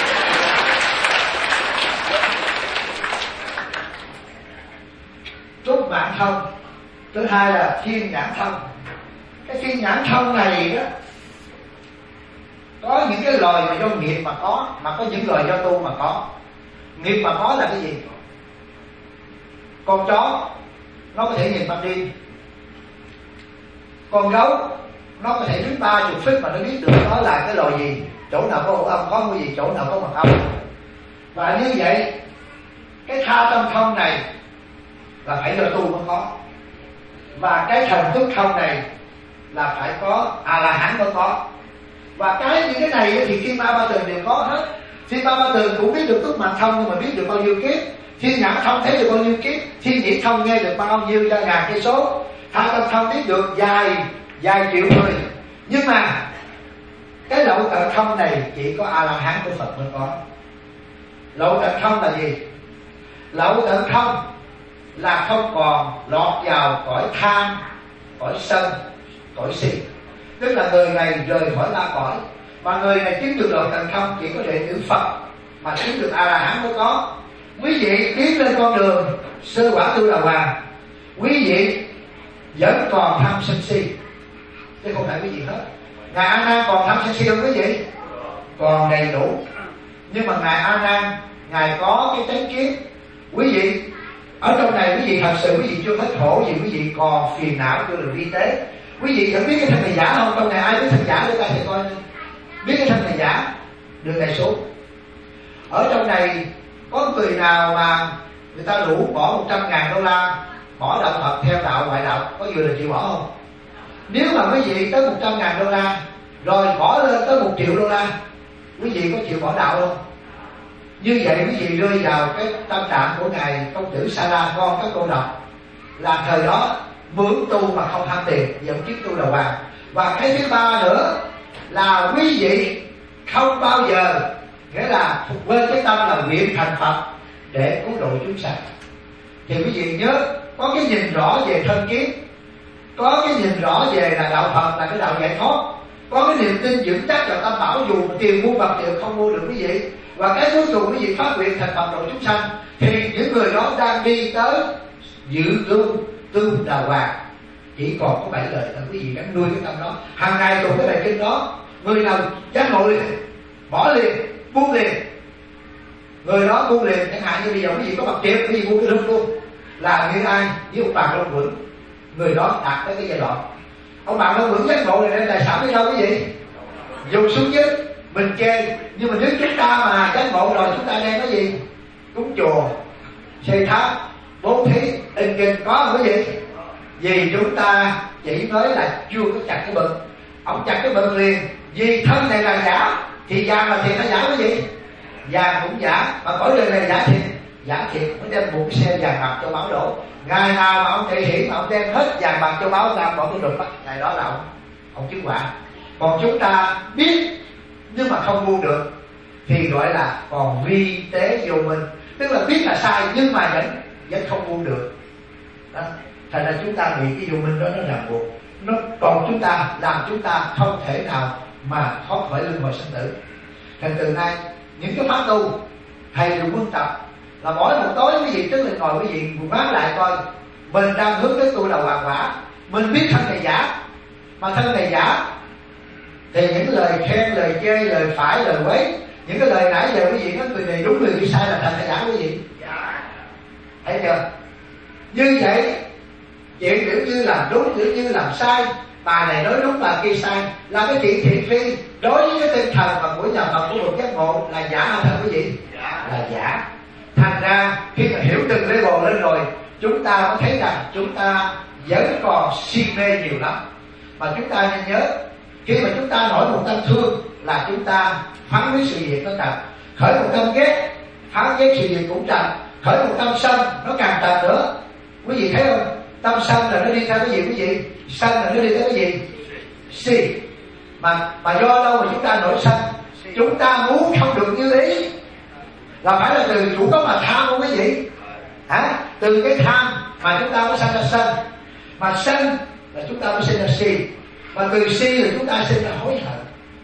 Trúc mạng thông. Thứ hai là thiên nhãn thông. Cái thiên nhãn thông này đó, có những cái loài mà do nghiệp mà có, mà có những loài do tu mà có. Nghiệp mà có là cái gì? Con chó nó có thể nhìn ban đêm, con gấu nó có thể đứng ba chục feet mà nó biết được nó là cái loài gì, chỗ nào có ổ âm, có cái gì, chỗ nào có mật âm. Và như vậy cái tha tâm thông này là phải do tu mới có. Và cái thần thức thông này là phải có A La Hán mới có. Và cái những cái này thì Thiên Ma Ba Tường đều có hết. Thiên Ma Ba Tường cũng biết được túc mạng thông, nhưng mà biết được bao nhiêu kiếp. Thiên nhãn thông thấy được bao nhiêu kiếp. Thiên nhĩ thông nghe được bao nhiêu cho ngàn cây số. Tha tâm thông biết được vài vài triệu người. Nhưng mà cái lậu tận thông này chỉ có A La Hán của Phật mới có. Lậu tận thông là gì? Lậu tận thông là không còn lọt vào cõi tham, cõi sân, cõi si. Tức là người này rời khỏi ba cõi. Mà người này chứng được lậu tận thông chỉ có đệ tử Phật mà chứng được A La Hán mới có. Quý vị tiến lên con đường sơ quả tu đà hoàng, quý vị vẫn còn tham sân si, chứ không phải cái gì hết. Ngài A Nan còn tham sân si không quý vị? Còn đầy đủ. Nhưng mà ngài A Nan, ngài có cái chánh kiến. Quý vị ở trong này, quý vị thật sự quý vị chưa hết khổ gì, quý vị còn phiền não cho đường y tế. Quý vị vẫn biết cái thân này giả không? Trong này ai biết thân giả để ta sẽ coi. Biết cái thân này giả, đưa này xuống. Ở trong này có người nào mà người ta đủ bỏ một trăm ngàn đô la bỏ đạo Phật theo đạo ngoại đạo, có vừa là chịu bỏ không? Nếu mà quý vị tới một trăm ngàn đô la rồi bỏ lên tới một triệu đô la, quý vị có chịu bỏ đạo không? Như vậy quý vị rơi vào cái tâm trạng của ngài công tử Sa La, con các cô độc, là thời đó mướn tu mà không tham tiền, dẫn chiếc tu đầu hoàng. Và cái thứ ba nữa là quý vị không bao giờ, nghĩa là quên cái tâm là nguyện thành Phật để cứu độ chúng sanh. Thì quý vị nhớ, có cái nhìn rõ về thân kiến, có cái nhìn rõ về là đạo Phật là cái đạo giải thoát, có cái niềm tin vững chắc là tâm bảo dù tiền mua bằng tiền không mua được quý vị. Và cái cuối cùng quý vị phát nguyện thành Phật độ chúng sanh, thì những người đó đang đi tới dự lưu tu đà hoàng. Chỉ còn có bảy lời là quý vị gắn nuôi cái tâm đó, hàng ngày tụng cái bài kinh đó. Người nào giác ngộ liền, bỏ liền, buông liền, người đó buông liền. Chẳng hạn như bây giờ quý vị có mặt triệp, quý vị buông cái rung luôn, là như ai? Như ông Bàn Long Quẩn. Người đó đạt tới cái giai đoạn. Ông Bàn Long Quẩn giác ngộ này đây tài sản đi đâu quý vị? Dùng xuống dưới mình chê. Nhưng mà nếu chúng ta mà giác ngộ rồi, chúng ta đem cái gì? Cúng chùa, xây tháp, bố thí, in kinh, có không quý vị? Vì chúng ta chỉ nói là chưa có chặt cái bực. Ông chặt cái bực liền. Vì thân này là giả, thì vàng là thiệt hay giả quý vị? Vàng cũng giả, mà cõi đời này giả thiệt. Giả thiệt, mới đem một cái xe vàng bạc châu báu đổ. Ngày nào mà ông thể hiện mà ông đem hết vàng bạc châu báu ra bỏ cái đục bắt, ngày đó là ông, ông chứng quả. Còn chúng ta biết nhưng mà không buông được thì gọi là còn vi tế vô minh. Tức là biết là sai nhưng mà vẫn vẫn không buông được đó. Thành ra chúng ta bị cái vô minh đó nó ràng buộc, nó còn chúng ta làm chúng ta không thể nào mà thoát khỏi luân hồi sinh tử. Thành từ nay những cái pháp tu thầy được quân tập là mỗi một tối quý vị tức là ngồi quý vị ván lại coi mình đang hướng tới tu đầu hoàng quả, Mình biết thân này giả, mà thân này giả thì những lời khen, lời chê, lời phải, lời quấy, những cái lời nãy giờ quý vị nói người này đúng, người kia sai là thành hay giả quý vị? Thấy chưa? Như vậy chuyện kiểu như làm đúng, kiểu như làm sai, bà này nói đúng, bà kia sai, là cái chuyện thiện phi đối với cái tinh thần và của nhà Phật, của một giác ngộ là giả hay thật quý vị? Là giả. Thành ra khi mà hiểu từng level lên rồi, chúng ta mới thấy rằng chúng ta vẫn còn si mê nhiều lắm. Mà chúng ta nên nhớ, khi mà chúng ta nổi một tâm thương là chúng ta phán với sự việc nó trật, khởi một tâm ghét, phán với sự việc cũng trật, khởi một tâm sân nó càng trật nữa. Quý vị thấy không? Tâm sân là nó đi theo cái gì quý vị? Sân là nó đi theo cái gì? Si. Mà mà do đâu mà chúng ta nổi sân? Chúng ta muốn không được như ý, là phải là từ chủ có mà tham không quý vị? Hả? Từ cái tham mà chúng ta mới sinh ra sân, mà sân là chúng ta mới sinh ra si, mà từ si là chúng ta sinh ra hối hận.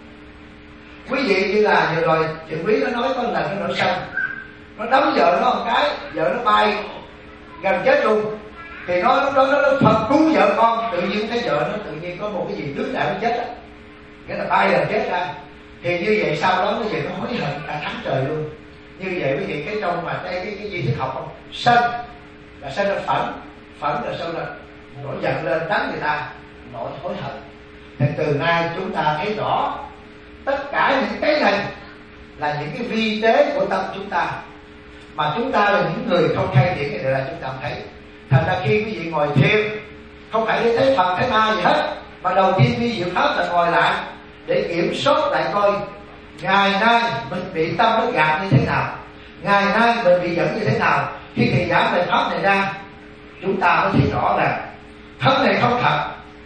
Quý vị như là vừa rồi chuyện quý nó nói có lần nó nổi sân, nó đấm vợ nó một cái, vợ nó bay gần chết luôn, thì nó lúc đó nó, nó Phật cứu vợ con, tự nhiên thấy vợ nó tự nhiên có một cái gì đứt lại nó chết á, nghĩa là bay gần chết ra. Thì như vậy sau đó nó về nó hối hận cả tháng trời luôn. Như vậy quý vị cái trong mà cái cái, cái gì thức học không? Sân là sân là phẫn, phẫn là sân là nổi giận lên đánh người ta, nổi hối hận. Thì từ nay chúng ta thấy rõ tất cả những cái này là những cái vi tế của tâm chúng ta, mà chúng ta là những người không khai triển này là chúng ta thấy. Thành ra khi quý vị ngồi thiền không phải để thấy Phật thấy ma gì hết, mà đầu tiên vi diệu pháp là ngồi lại để kiểm soát lại coi ngày nay mình bị tâm nó gạt như thế nào, ngày nay mình bị dẫn như thế nào. Khi thầy giảng bài pháp này ra, chúng ta mới thấy rõ là thân này không thật,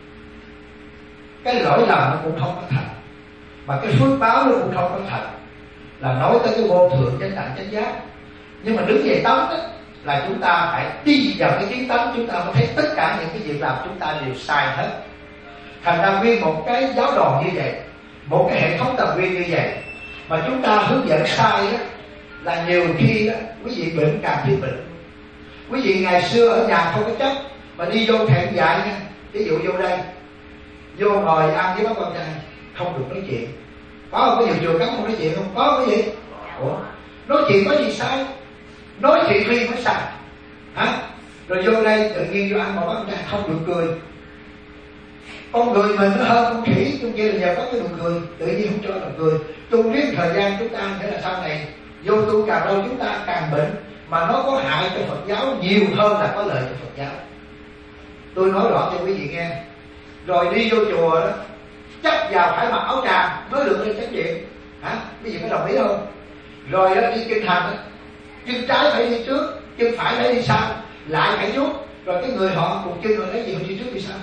cái lỗi lầm nó cũng không có thật, mà cái phước báo nó cũng không có thật, là nói tới cái vô thượng chánh đẳng chánh giác. Nhưng mà đứng về tánh đó, là chúng ta phải đi vào cái kiến tánh, chúng ta mới thấy tất cả những cái việc làm chúng ta đều sai hết. Thành ra nguyên một cái giáo đoàn như vậy, một cái hệ thống tập viên như vậy mà chúng ta hướng dẫn sai đó, là nhiều khi đó quý vị bệnh càng thêm bệnh. Quý vị ngày xưa ở nhà không có chấp, mà đi vô thẹn dạy nha. Ví dụ vô đây, vô ngồi ăn với bác con trai không được nói chuyện. Có không? Có nhiều trường cấm không nói chuyện không? Có cái gì? Ủa? Nói chuyện có gì sai? Nói chuyện riêng mới sai hả? Rồi vô đây tự nhiên vô ăn mà bác con trai không được cười. Con người mình nó hơn con khỉ, trong kia là nhờ có cái nụ cười, tự nhiên không cho là cười. Tu riết thời gian chúng ta nghĩa là sau này vô tu càng lâu chúng ta càng bệnh, mà nó có hại cho Phật giáo nhiều hơn là có lợi cho Phật giáo. Tôi nói rõ cho quý vị nghe. Rồi đi vô chùa đó, chấp vào phải mặc áo tràm mới được lên chánh điện hả? Quý vị có đồng ý không? Rồi đó đi kinh hành đó, chân trái phải đi trước, chân phải phải đi sau, lại phải vuốt. Rồi cái người họ cùng chân rồi lấy gì họ đi trước đi sau.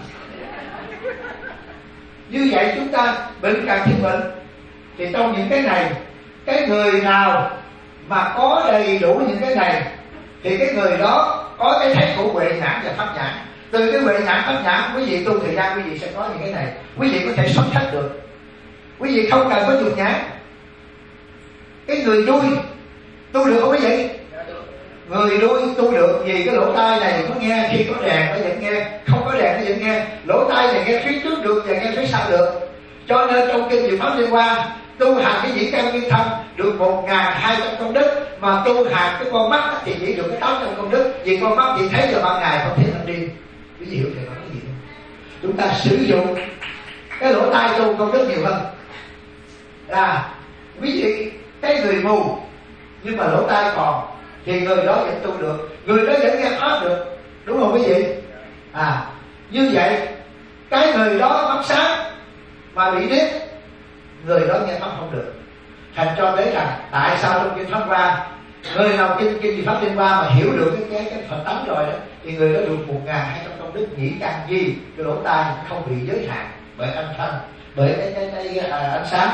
Như vậy chúng ta bệnh càng thêm bệnh. Thì trong những cái này, cái người nào mà có đầy đủ những cái này thì cái người đó có cái thấy của huệ nhãn và pháp nhãn. Từ cái huệ nhãn pháp nhãn, quý vị tu thời gian quý vị sẽ có những cái này, quý vị có thể sống thách được. Quý vị không cần có dục nhãn. Cái người đuôi tu được không quý vị? Người đuôi tu được vì cái lỗ tai này có nghe, khi có đèn nó vẫn nghe, không có đèn nó vẫn nghe. Lỗ tai này nghe phía trước được và nghe phía sau được. Cho nên trong kinh Diệu Pháp Liên Hoa, tu hành cái nhĩ căn nguyên thân được một ngàn hai trăm công đức, mà tu hành cái con mắt thì chỉ được cái tám trăm công đức. Vì con mắt chỉ thấy vào ban ngày, không thấy ban đêm. Quý vị hiểu thầy nói cái gì không? Chúng ta sử dụng cái lỗ tai tu công đức nhiều hơn. Là quý vị cái người mù nhưng mà lỗ tai còn thì người đó vẫn tu được, người đó vẫn nghe pháp được, đúng không quý vị? À như vậy cái người đó mắt sáng mà bị điếc, người đó nghe pháp không được. Thành cho thấy rằng tại sao trong kinh Pháp Hoa, người nào kinh kinh Pháp Liên Hoa mà hiểu được cái cái, cái Phật tánh rồi đó, thì người đó được một ngàn hai trăm công đức nhĩ căn gì, cái lỗ tai không bị giới hạn bởi âm thanh, bởi cái cái, cái, cái à, ánh sáng.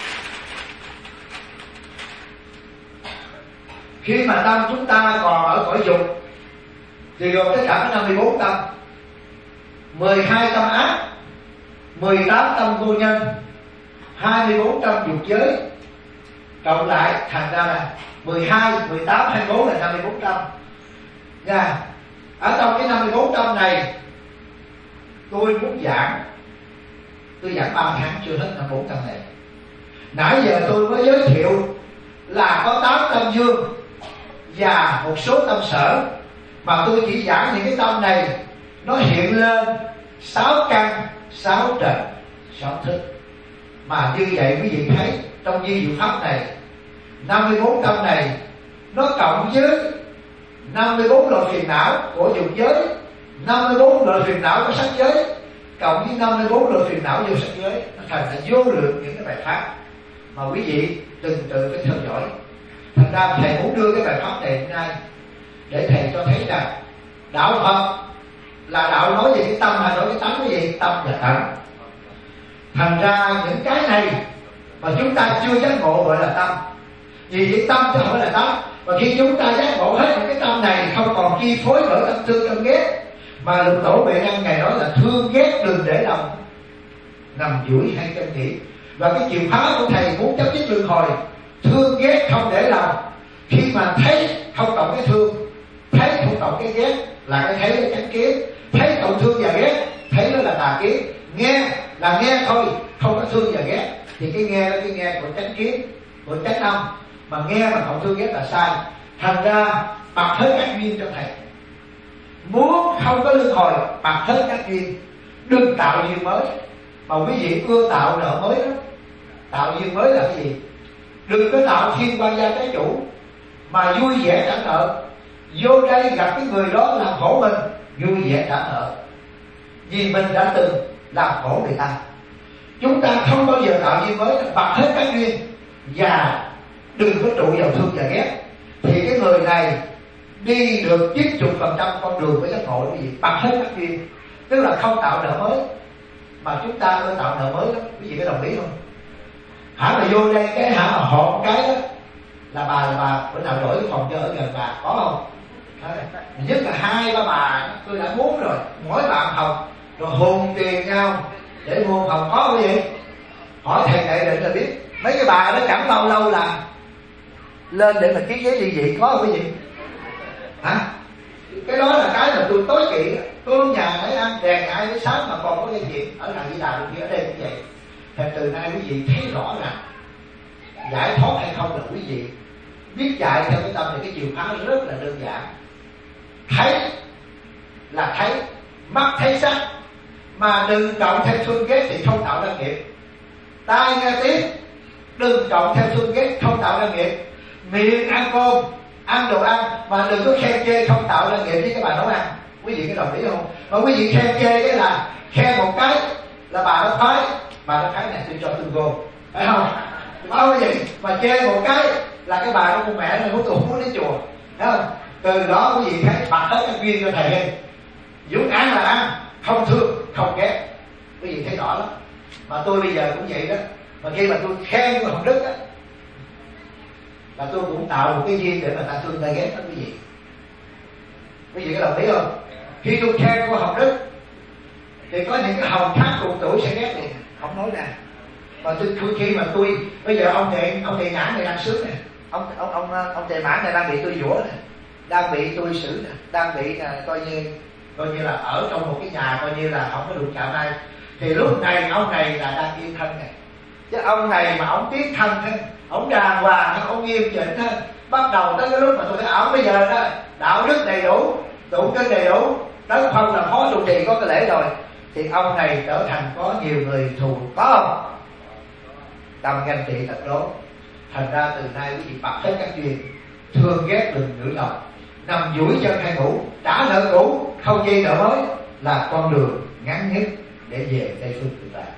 Khi mà tâm chúng ta còn ở cõi dục thì gồm tất cả năm mươi bốn tâm, mười hai tâm ác, mười tám tâm vô nhân, hai mươi bốn tâm dục giới, cộng lại thành ra là mười hai, mười tám, hai mươi bốn là năm mươi bốn tâm nha. Ở trong cái năm mươi bốn tâm này tôi muốn giảng, tôi giảng ba tháng chưa hết năm bốn tâm này. Nãy giờ tôi mới giới thiệu là có tám tâm dương và một số tâm sở, mà tôi chỉ giảng những cái tâm này nó hiện lên sáu căn, sáu trần, sáu thức. Mà như vậy quý vị thấy trong vi diệu pháp này, năm mươi bốn tâm này nó cộng với năm mươi bốn loại phiền não của dục giới, năm mươi bốn loại phiền não của sắc giới, cộng với năm mươi bốn loại phiền não vô sắc giới, nó thành là vô lượng những cái bài pháp mà quý vị từng từ phải theo dõi. Thành ra thầy muốn đưa cái bài pháp này hôm nay để thầy cho thấy rằng đạo Phật là đạo nói về cái tâm, hay nói cái tánh cái gì? Tâm và tánh. Thành ra những cái này mà chúng ta chưa giác ngộ gọi là tâm. Vì cái tâm chứ không phải là tánh. Và khi chúng ta giác ngộ hết những cái tâm này, không còn chi phối bởi tâm thương tâm ghét, mà Lục Tổ Huệ Năng Ngài nói là thương ghét đừng để lòng nằm duỗi hay chân nghĩ. Và cái chìa khóa của thầy muốn chấm dứt luân hồi thương ghét không để lòng. Khi mà thấy không cộng cái thương, thấy không cộng cái ghét là cái thấy là chánh kiến. Thấy cộng thương và ghét, thấy nó là tà kiến. Nghe là nghe thôi, không có thương và ghét, thì cái nghe là cái nghe của chánh kiến, của chánh âm. Mà nghe mà cộng thương ghét là sai. Thành ra bật hết các duyên cho thầy. Muốn không có luân hồi, bật hết các duyên, đừng tạo duyên mới. Mà quý vị ưa tạo nợ mới đó. Tạo duyên mới là cái gì? Đừng có tạo thiên quan gia trái chủ mà vui vẻ trả nợ. Vô đây gặp cái người đó làm khổ mình, vui vẻ trả nợ, vì mình đã từng làm khổ người ta. Chúng ta không bao giờ tạo duyên mới, bật hết các duyên và đừng có trụ vào thương và ghét, thì cái người này đi được chín mươi phần trăm con đường với giác ngộ. Cái gì? Bật hết các duyên, tức là không tạo nợ mới. Mà chúng ta ưa tạo nợ mới đó, quý vị có đồng ý không? Hả mà vô đây cái hả mà họp cái đó là bà là bà bữa nào đổi cái phòng cho ở gần bà có không? Nhất là hai ba bà tôi đã muốn rồi, mỗi bạn học rồi hùng tiền nhau để mua phòng, có không gì? Hỏi thầy đại định là biết. Mấy cái bà đó chẳng bao lâu là lên để mà ký giấy ly dị, có không cái gì? Hả? Cái đó là cái mà tôi tối kỵ. Tôi nhà ấy ăn đèn ai đến sáng mà còn có cái chuyện ở nhà Di Đà bên kia, ở đây cũng vậy. Thì từ nay quý vị thấy rõ rằng giải thoát hay không là quý vị biết chạy theo cái tâm này. Cái chìa khóa rất là đơn giản. Thấy là thấy, mắt thấy sắc, mà đừng cộng theo thương ghét thì không tạo ra nghiệp. Tai nghe tiếng, đừng cộng theo thương ghét, không tạo ra nghiệp. Miệng ăn cơm, ăn đồ ăn, mà đừng có khen chê, không tạo ra nghiệp với các bà nấu ăn. Quý vị có đồng ý không? Mà quý vị khen chê cái là khen một cái là bà nó phái, bà nó phái này tôi cho tương vô, phải không? Không cái gì mà chê một cái là cái bà nó con mẹ nó hút tụ muốn đến chùa, thấy không? Từ đó quý vị thấy bật hết các duyên cho thầy đi. Dũng ăn là ăn, không thương, không ghét. Quý vị thấy rõ lắm. Mà tôi bây giờ cũng vậy đó. Mà khi mà tôi khen cái Hồng Đức á, là tôi cũng tạo một cái duyên để mà ta thương ta ghét đó quý vị. Quý vị có đồng ý không? Khi tôi khen của Hồng Đức thì có những cái hồng khác cùng tuổi sẽ ghét liền, không nói ra. Mà tôi, tôi khi mà tôi bây giờ ông thầy ông thầy nhãn này đang sướng nè, ông ông ông ông thầy mãn này đang bị tôi dũa nè, đang bị tôi xử nè, đang bị uh, coi như coi như là ở trong một cái nhà coi như là không có đụng chạm ai. Thì lúc này ông này là đang yên thân này, chứ ông này mà ông tiến thân thế, ông đàng hoàng, ông nghiêm chỉnh thế. Bắt đầu tới cái lúc mà tôi thấy ổng bây giờ đó đạo đức đầy đủ, tụng kinh đầy đủ, tới không là phó trụ trì có cái lễ rồi, thì ông này trở thành có nhiều người thù, có không? Tâm ganh tị thật đố. Thành ra từ nay quý vị bật hết các duyên, thương ghét đừng giữ lòng, nằm duỗi chân hay ngủ, trả nợ cũ không dây nợ mới là con đường ngắn nhất để về Tây phương cực lạc.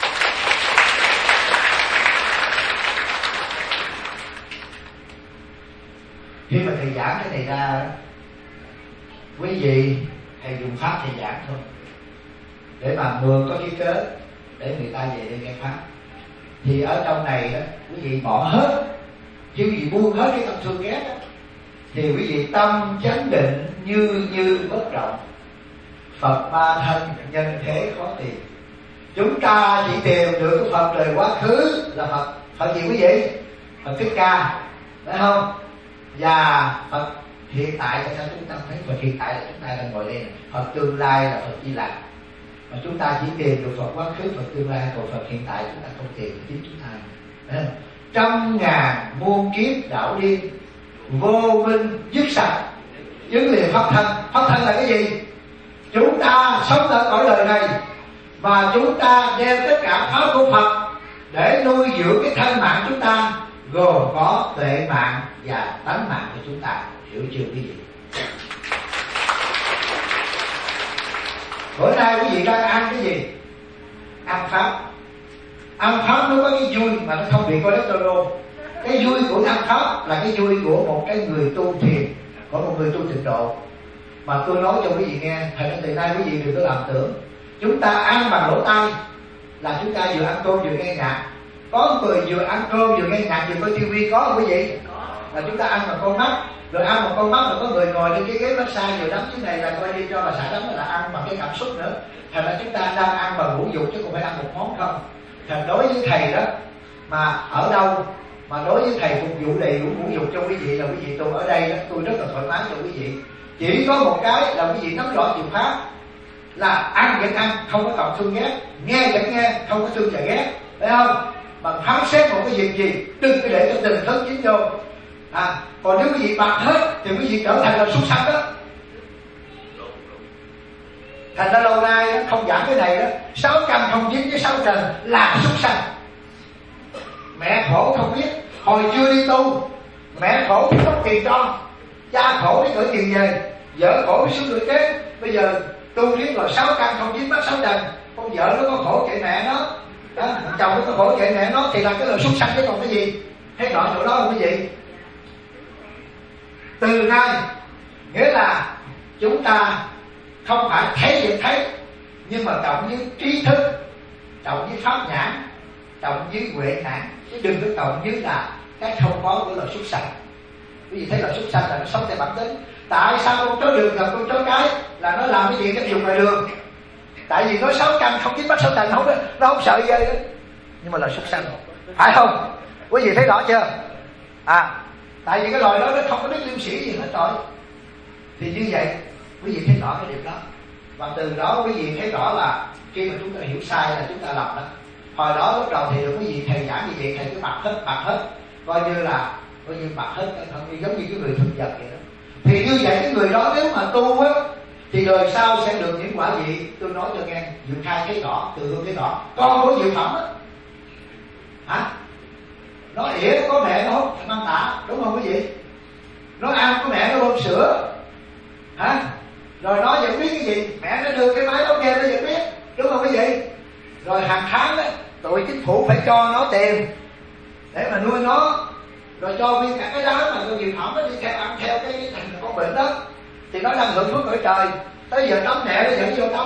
Khi mà thầy giảng cái này ra, quý vị thầy dùng pháp thầy giảng thôi, để mà mượn có cái cớ để người ta về đây nghe pháp. Thì ở trong này đó, quý vị bỏ hết, chứ quý vị buông hết cái tâm thương ghét đó, thì quý vị tâm chánh định như như bất động. Phật ba thân nhân thế khó tìm. Chúng ta chỉ tìm được cái Phật đời quá khứ là Phật Phật gì quý vị? Phật Thích Ca, phải không? Và Phật hiện tại, tại sao chúng ta thấy Phật hiện tại là chúng ta đang ngồi đây này. Phật tương lai là Phật Di Lặc. mà chúng ta chỉ tìm được Phật quá khứ, Phật tương lai, còn Phật hiện tại chúng ta không tìm được chính chúng ta. Đấy. Trăm ngàn muôn kiếp đạo điên, vô minh dứt sạch, chứng liền pháp thân. Pháp thân là cái gì? Chúng ta sống ở cõi đời này và chúng ta đem tất cả pháp của Phật để nuôi dưỡng cái thân mạng chúng ta, gồm có tuệ mạng và tánh mạng của chúng ta. Hiểu chưa quý vị? Bữa nay quý vị đang ăn cái gì? Ăn pháp. Ăn pháp nó có cái vui mà nó không bị cholesterol. Cái vui của ăn pháp là cái vui của một cái người tu thiền, của một người tu tịnh độ. Mà tôi nói cho quý vị nghe, thật ra từ nay quý vị đừng có làm tưởng chúng ta ăn bằng lỗ tai là chúng ta vừa ăn cơm vừa nghe nhạc. Có người vừa ăn cơm vừa nghe nhạc vừa coi tivi, có không quý vị? Là chúng ta ăn bằng con mắt. Rồi ăn bằng con mắt là có người ngồi trên cái ghế massage rồi đấm cái này là coi đi cho bà xã đấm là ăn bằng cái cảm xúc nữa. Thành ra chúng ta đang ăn bằng ngũ dục chứ không phải ăn một món không. Thành đối với thầy đó, mà ở đâu mà đối với thầy phục vụ đầy đủ ngũ dục cho quý vị là quý vị tu ở đây đó, tôi rất là thoải mái cho quý vị. Chỉ có một cái là quý vị nắm rõ chìa khóa là ăn vẫn ăn, không có cộng thương ghét, nghe vẫn nghe, không có thương và ghét, phải không? Bằng phán xét một cái việc gì đừng có để cho tình thân dính vô. À, còn nếu quý vị bạc hết thì quý vị trở thành là súc sanh đó. Thành ra lâu nay không giảng cái này đó, sáu căn không dính với sáu trần là súc sanh. Mẹ khổ không biết, hồi chưa đi tu mẹ khổ thì không tiền cho, cha khổ thì gửi tiền về, vợ khổ thì xuống gửi kế. Bây giờ tu riết rồi sáu căn không dính mắc sáu trần, con vợ nó có khổ kệ mẹ nó, đó, chồng nó có khổ kệ mẹ nó, thì là cái lời súc sanh chứ còn cái gì. Thấy rõ chỗ đó không quý vị? Từ nay nghĩa là chúng ta không phải thấy việc thấy, nhưng mà cộng với trí thức, cộng với pháp nhãn, cộng với huệ nhãn, chứ đừng có cộng với là cái không có của lời súc sanh. Quý vị thấy là súc sanh là nó sống theo bản tính. Tại sao con chó đường gặp con chó cái là nó làm cái gì cái dùng ngoài đường? Tại vì nó sáu căn không dính mắc sáu trần, không đó, nó không sợ ghê đó. Nhưng mà là súc sanh, phải không? Quý vị thấy rõ chưa? À, tại vì cái loài đó nó không có biết liêm sĩ gì hết rồi. Thì như vậy quý vị thấy rõ cái điều đó. Và từ đó quý vị thấy rõ là khi mà chúng ta hiểu sai là chúng ta lầm đó. Hồi đó lúc đầu thì được quý vị thầy giảng như vậy, thầy cứ bạc hết, bạc hết, coi như là coi như bạc hết, giống như cái người thực vật vậy đó. Thì như vậy cái người đó nếu mà tu á thì đời sau sẽ được những quả gì? Tôi nói cho nghe, Diệu Khai thấy rõ, Từ Hương thấy rõ. Con của Diệu Phẩm á, hả? Nó ỉa có mẹ nó hút mang tả, đúng không quý vị? Nó ăn có mẹ nó bơm sữa, hả? Rồi nó vẫn biết cái gì? Mẹ nó đưa cái máy đó nghe nó vẫn biết, đúng không quý vị? Rồi hàng tháng đó, tụi chính phủ phải cho nó tiền để mà nuôi nó, rồi cho nguyên cả cái đó mà Diệu Phẩm nó đi theo ăn theo cái thành con bệnh đó, thì nó đang hưởng phước cõi trời. Tới giờ tắm mẹ nó dẫn vô tắm.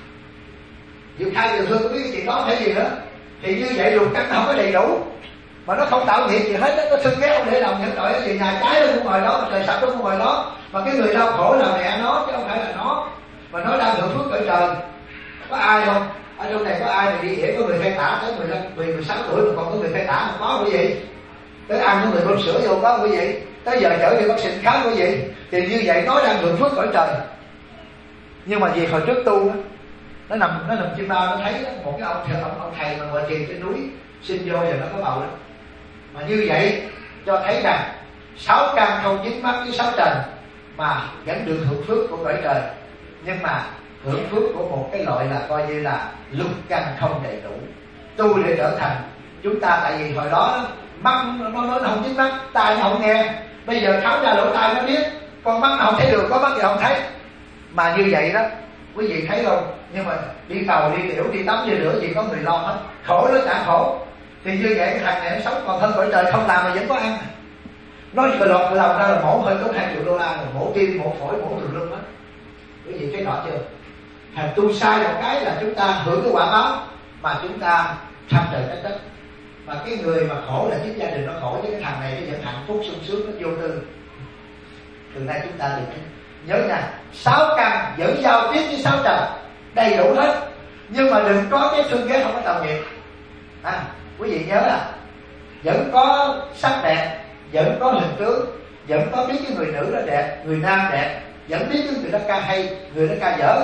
Diệu Khai Từ Hương có biết cái chuyện đó phải gì nữa. Thì như vậy lục căn không có đầy đủ, mà nó không tạo nghiệp gì hết, nó xưng ghét không để lòng nhận tội cái gì. Nhà trái nó cũng ngồi đó, mà trời sập nó cũng ngồi đó, mà cái người đau khổ là mẹ nó chứ không phải là nó. Mà nó đang hưởng phước cõi trời. Có ai không? Ở trong này có ai mà đi ỉa có người khai tả tới mười lăm, mười sáu tuổi mà còn có người khai tả mà có quý vị? Tới ăn có người bơm sữa vô có quý vị? Tới giờ chở đi bác sĩ khám quý vị? Thì như vậy nó đang hưởng phước cõi trời. Nhưng mà vì hồi trước tu nó nằm nó nằm trên bao, nó thấy đó, một cái ông thầy ông, ông thầy mà ngồi thiền trên núi xin vô giờ nó có bầu đó. Mà như vậy cho thấy rằng sáu căn không dính mắc với sáu trần mà vẫn được hưởng phước của cõi trời, nhưng mà hưởng phước của một cái loại là coi như là lục căn không đầy đủ. Tu để trở thành chúng ta, tại vì hồi đó mắt nó nó không dính mắt, tai nó không nghe, bây giờ tháo ra lỗ tai nó biết, con mắt nó không thấy được, có mắt thì không thấy. Mà như vậy đó quý vị thấy không? Nhưng mà đi tàu đi tiểu đi tắm như nữa gì có người lo hết, khổ nó chả khổ. Thì như vậy cái thằng này nó sống còn thân cõi trời không làm mà vẫn có ăn. Nó vừa lọt lòng ra là mổ hơi có hai triệu đô la rồi, mổ tim mổ phổi mổ tùm lum hết. Quý vị thấy rõ chưa? Thành tu sai một cái là chúng ta hưởng cái quả báo mà chúng ta tham trời trách đất. Mà cái người mà khổ là chính gia đình nó khổ, chứ cái thằng này nó vẫn hạnh phúc sung sướng, nó vô tư. Từ nay chúng ta đừng nhớ nha, sáu căn vẫn giao tiếp với sáu trần đầy đủ hết, nhưng mà đừng có cái thương ghét không có tạo nghiệp. À, quý vị nhớ là vẫn có sắc đẹp, vẫn có hình tướng, vẫn có biết cái người nữ đó đẹp, người nam đẹp, vẫn biết cái người đó ca hay, người đó ca dở,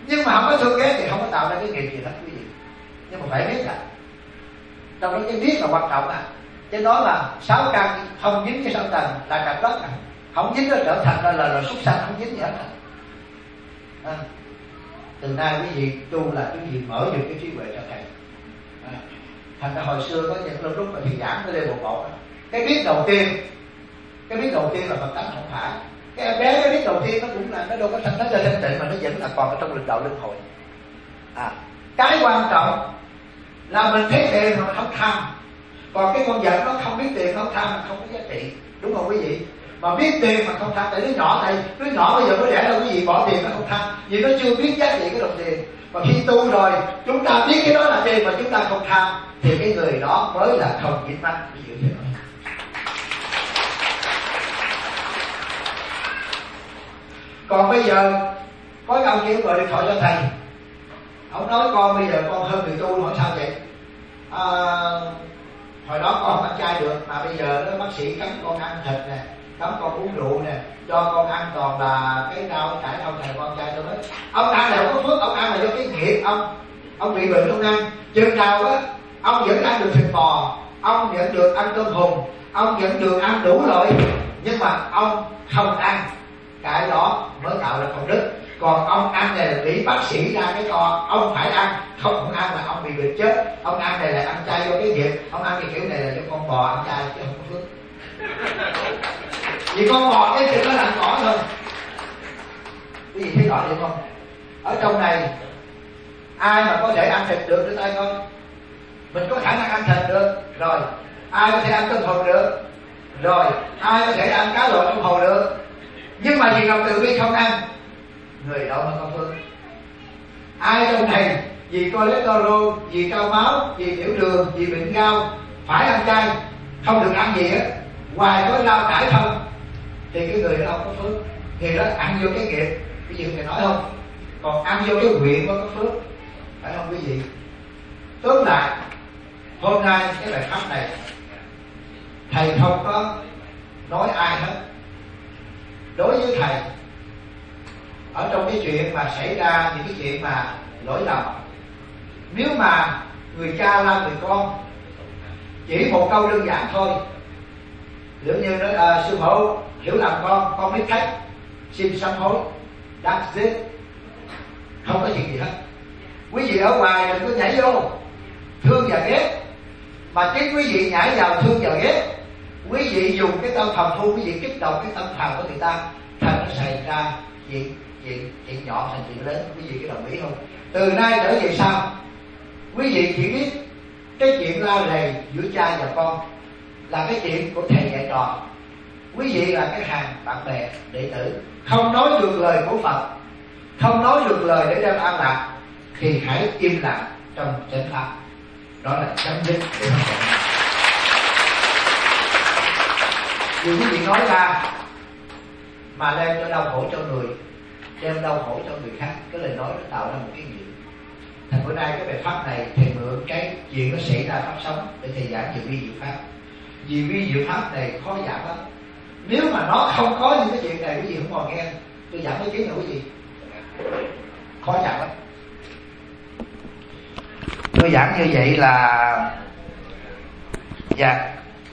Nhưng mà không có thương ghét thì không có tạo ra cái nghiệp gì hết quý vị. Nhưng mà phải biết là trong đó cái biết là quan trọng à. Chứ đó là sáu căn không dính cái sáu tầng là cặp đất à. Không dính nó trở thành ra là, là súc sanh, không dính gì hết à. À, từ nay quý vị tu là quý vị mở được cái trí huệ cho thầy. À, thành ra hồi xưa có những lúc lúc mà thầy giảng cái level một, cái biết đầu tiên, cái biết đầu tiên là Phật tánh không phải. Cái em bé cái biết đầu tiên nó cũng là nó đâu có thành thánh ra thanh tịnh mà nó vẫn là còn ở trong lịch đạo luân hồi. À, cái quan trọng là mình thấy tiền mà mình không tham. Còn cái con vật nó không biết tiền, nó không tham, không có giá trị, đúng không quý vị? Mà biết tiền mà không tham, tại đứa nhỏ này, đứa nhỏ bây giờ mới đẻ đâu quý vị, bỏ tiền nó không tham, vì nó chưa biết giá trị cái đồng tiền. Mà khi tu rồi, chúng ta biết cái đó là tiền mà chúng ta không tham, thì cái người đó mới là không dính mắc. Ví dụ như vậy. Còn bây giờ có cái ông kia gọi điện thoại cho thầy, ông nói con bây giờ con hơn người tu, hỏi sao vậy? À, hồi đó con không ăn chay được, mà bây giờ đó, bác sĩ cấm con ăn thịt nè, cấm con uống rượu nè, cho con ăn toàn là cái rau cải không thèm con chay đâu hết. Ông ăn là không có phước, ông ăn là do cái nghiệp ông, ông bị bệnh không ăn. Chừng nào á ông vẫn ăn được thịt bò, ông vẫn được ăn tôm hùm, ông vẫn được ăn đủ loại, nhưng mà ông không ăn, cái đó mới tạo ra công đức. Còn ông ăn này là bị bác sĩ ra cái to, ông phải ăn, không không ăn là ông bị bệnh chết. Ông ăn này là ăn chay do cái nghiệp, ông ăn cái kiểu này là cho con bò ăn chay chứ không có phước. Vì con bò cái chuyện nó là ăn cỏ thôi. Cái gì thấy rõ vậy không? Ở trong này ai mà có thể ăn thịt được đưa tay con? Mình có khả năng ăn thịt được rồi. Ai có thể ăn tôm hùm được rồi. Ai có thể ăn cá lội trong hồ được. Nhưng mà vì lòng từ bi không ăn, người đó mới có phước. Ai trong này vì cholesterol, vì cao máu, vì tiểu đường, vì bệnh cao phải ăn chay, không được ăn gì hết, hoài có rau cải không, thì cái người đó không có phước. Thì đó ăn vô cái nghiệp, cái gì thầy nói không? Còn ăn vô cái nguyện mới có phước, phải không quý vị? Tóm lại, hôm nay cái bài pháp này thầy không có nói ai hết. Đối với thầy, ở trong cái chuyện mà xảy ra những cái chuyện mà lỗi lầm, nếu mà người cha la người con chỉ một câu đơn giản thôi, nếu như nói à, sư phụ hiểu lầm con, con biết cách, xin sám hối, that's it, không có chuyện gì hết. Quý vị ở ngoài đừng có nhảy vô thương và ghét, mà chính quý vị nhảy vào thương và ghét, quý vị dùng cái tâm phàm phu, quý vị kích động cái tâm phàm của người ta, thành nó xảy ra chuyện chuyện chuyện nhỏ thành chuyện lớn. Quý vị có đồng ý không? Từ nay trở về sau, quý vị chỉ biết cái chuyện la lầy giữa cha và con là cái chuyện của thầy dạy trò. Quý vị là cái hàng bạn bè đệ tử, không nói được lời của Phật, không nói được lời để đem an lạc, thì hãy im lặng trong chánh pháp. Đó là chấm dứt để học hỏi. Vì quý vị nói ra mà đem cho đau khổ cho người, đem đau khổ cho người khác, cái lời nói nó tạo ra một cái nghiệp. Thành bữa nay cái bài pháp này thầy mượn cái chuyện nó xảy ra pháp sống để thầy giảng về vi diệu pháp. Vì vi diệu pháp này khó giảng lắm. Nếu mà nó không có những cái chuyện này, quý vị không còn nghe tôi giảng mấy tiếng nào quý vị, khó giảng lắm. Tôi giảng như vậy là dạ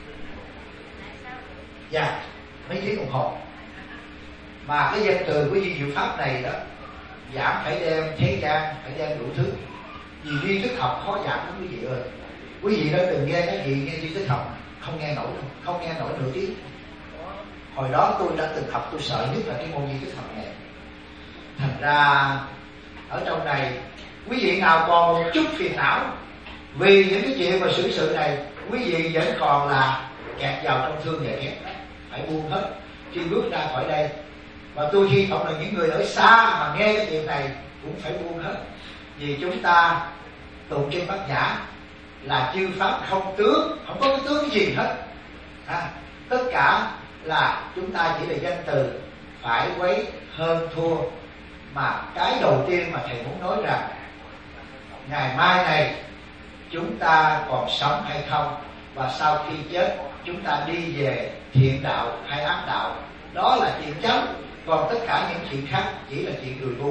dạ mấy tiếng đồng hồ. Mà cái danh từ của vi diệu pháp này đó, giảng phải đem thế gian, phải đem đủ thứ. Vì duy thức học khó giảng lắm quý vị ơi. Quý vị đã từng nghe cái gì nghe duy thức học không nghe nổi đâu, không nghe nổi nửa tiếng. Hồi đó tôi đã từng học, tôi sợ nhất là cái môn duy thức học này. Thành ra ở trong này quý vị nào còn một chút phiền não vì những cái chuyện mà xử sự này, quý vị vẫn còn là kẹt vào trong thương và ghét, phải buông hết khi bước ra khỏi đây. Và tôi hy vọng là những người ở xa mà nghe cái chuyện này cũng phải buông hết. Vì chúng ta tụng kinh Bát Nhã là chư pháp không tướng, không có cái tướng gì hết à, tất cả là chúng ta chỉ là danh từ, phải quấy hơn thua. Mà cái đầu tiên mà thầy muốn nói rằng ngày mai này chúng ta còn sống hay không, và sau khi chết chúng ta đi về thiện đạo hay ác đạo, đó là chuyện chấm. Còn tất cả những chuyện khác chỉ là chuyện người ngu.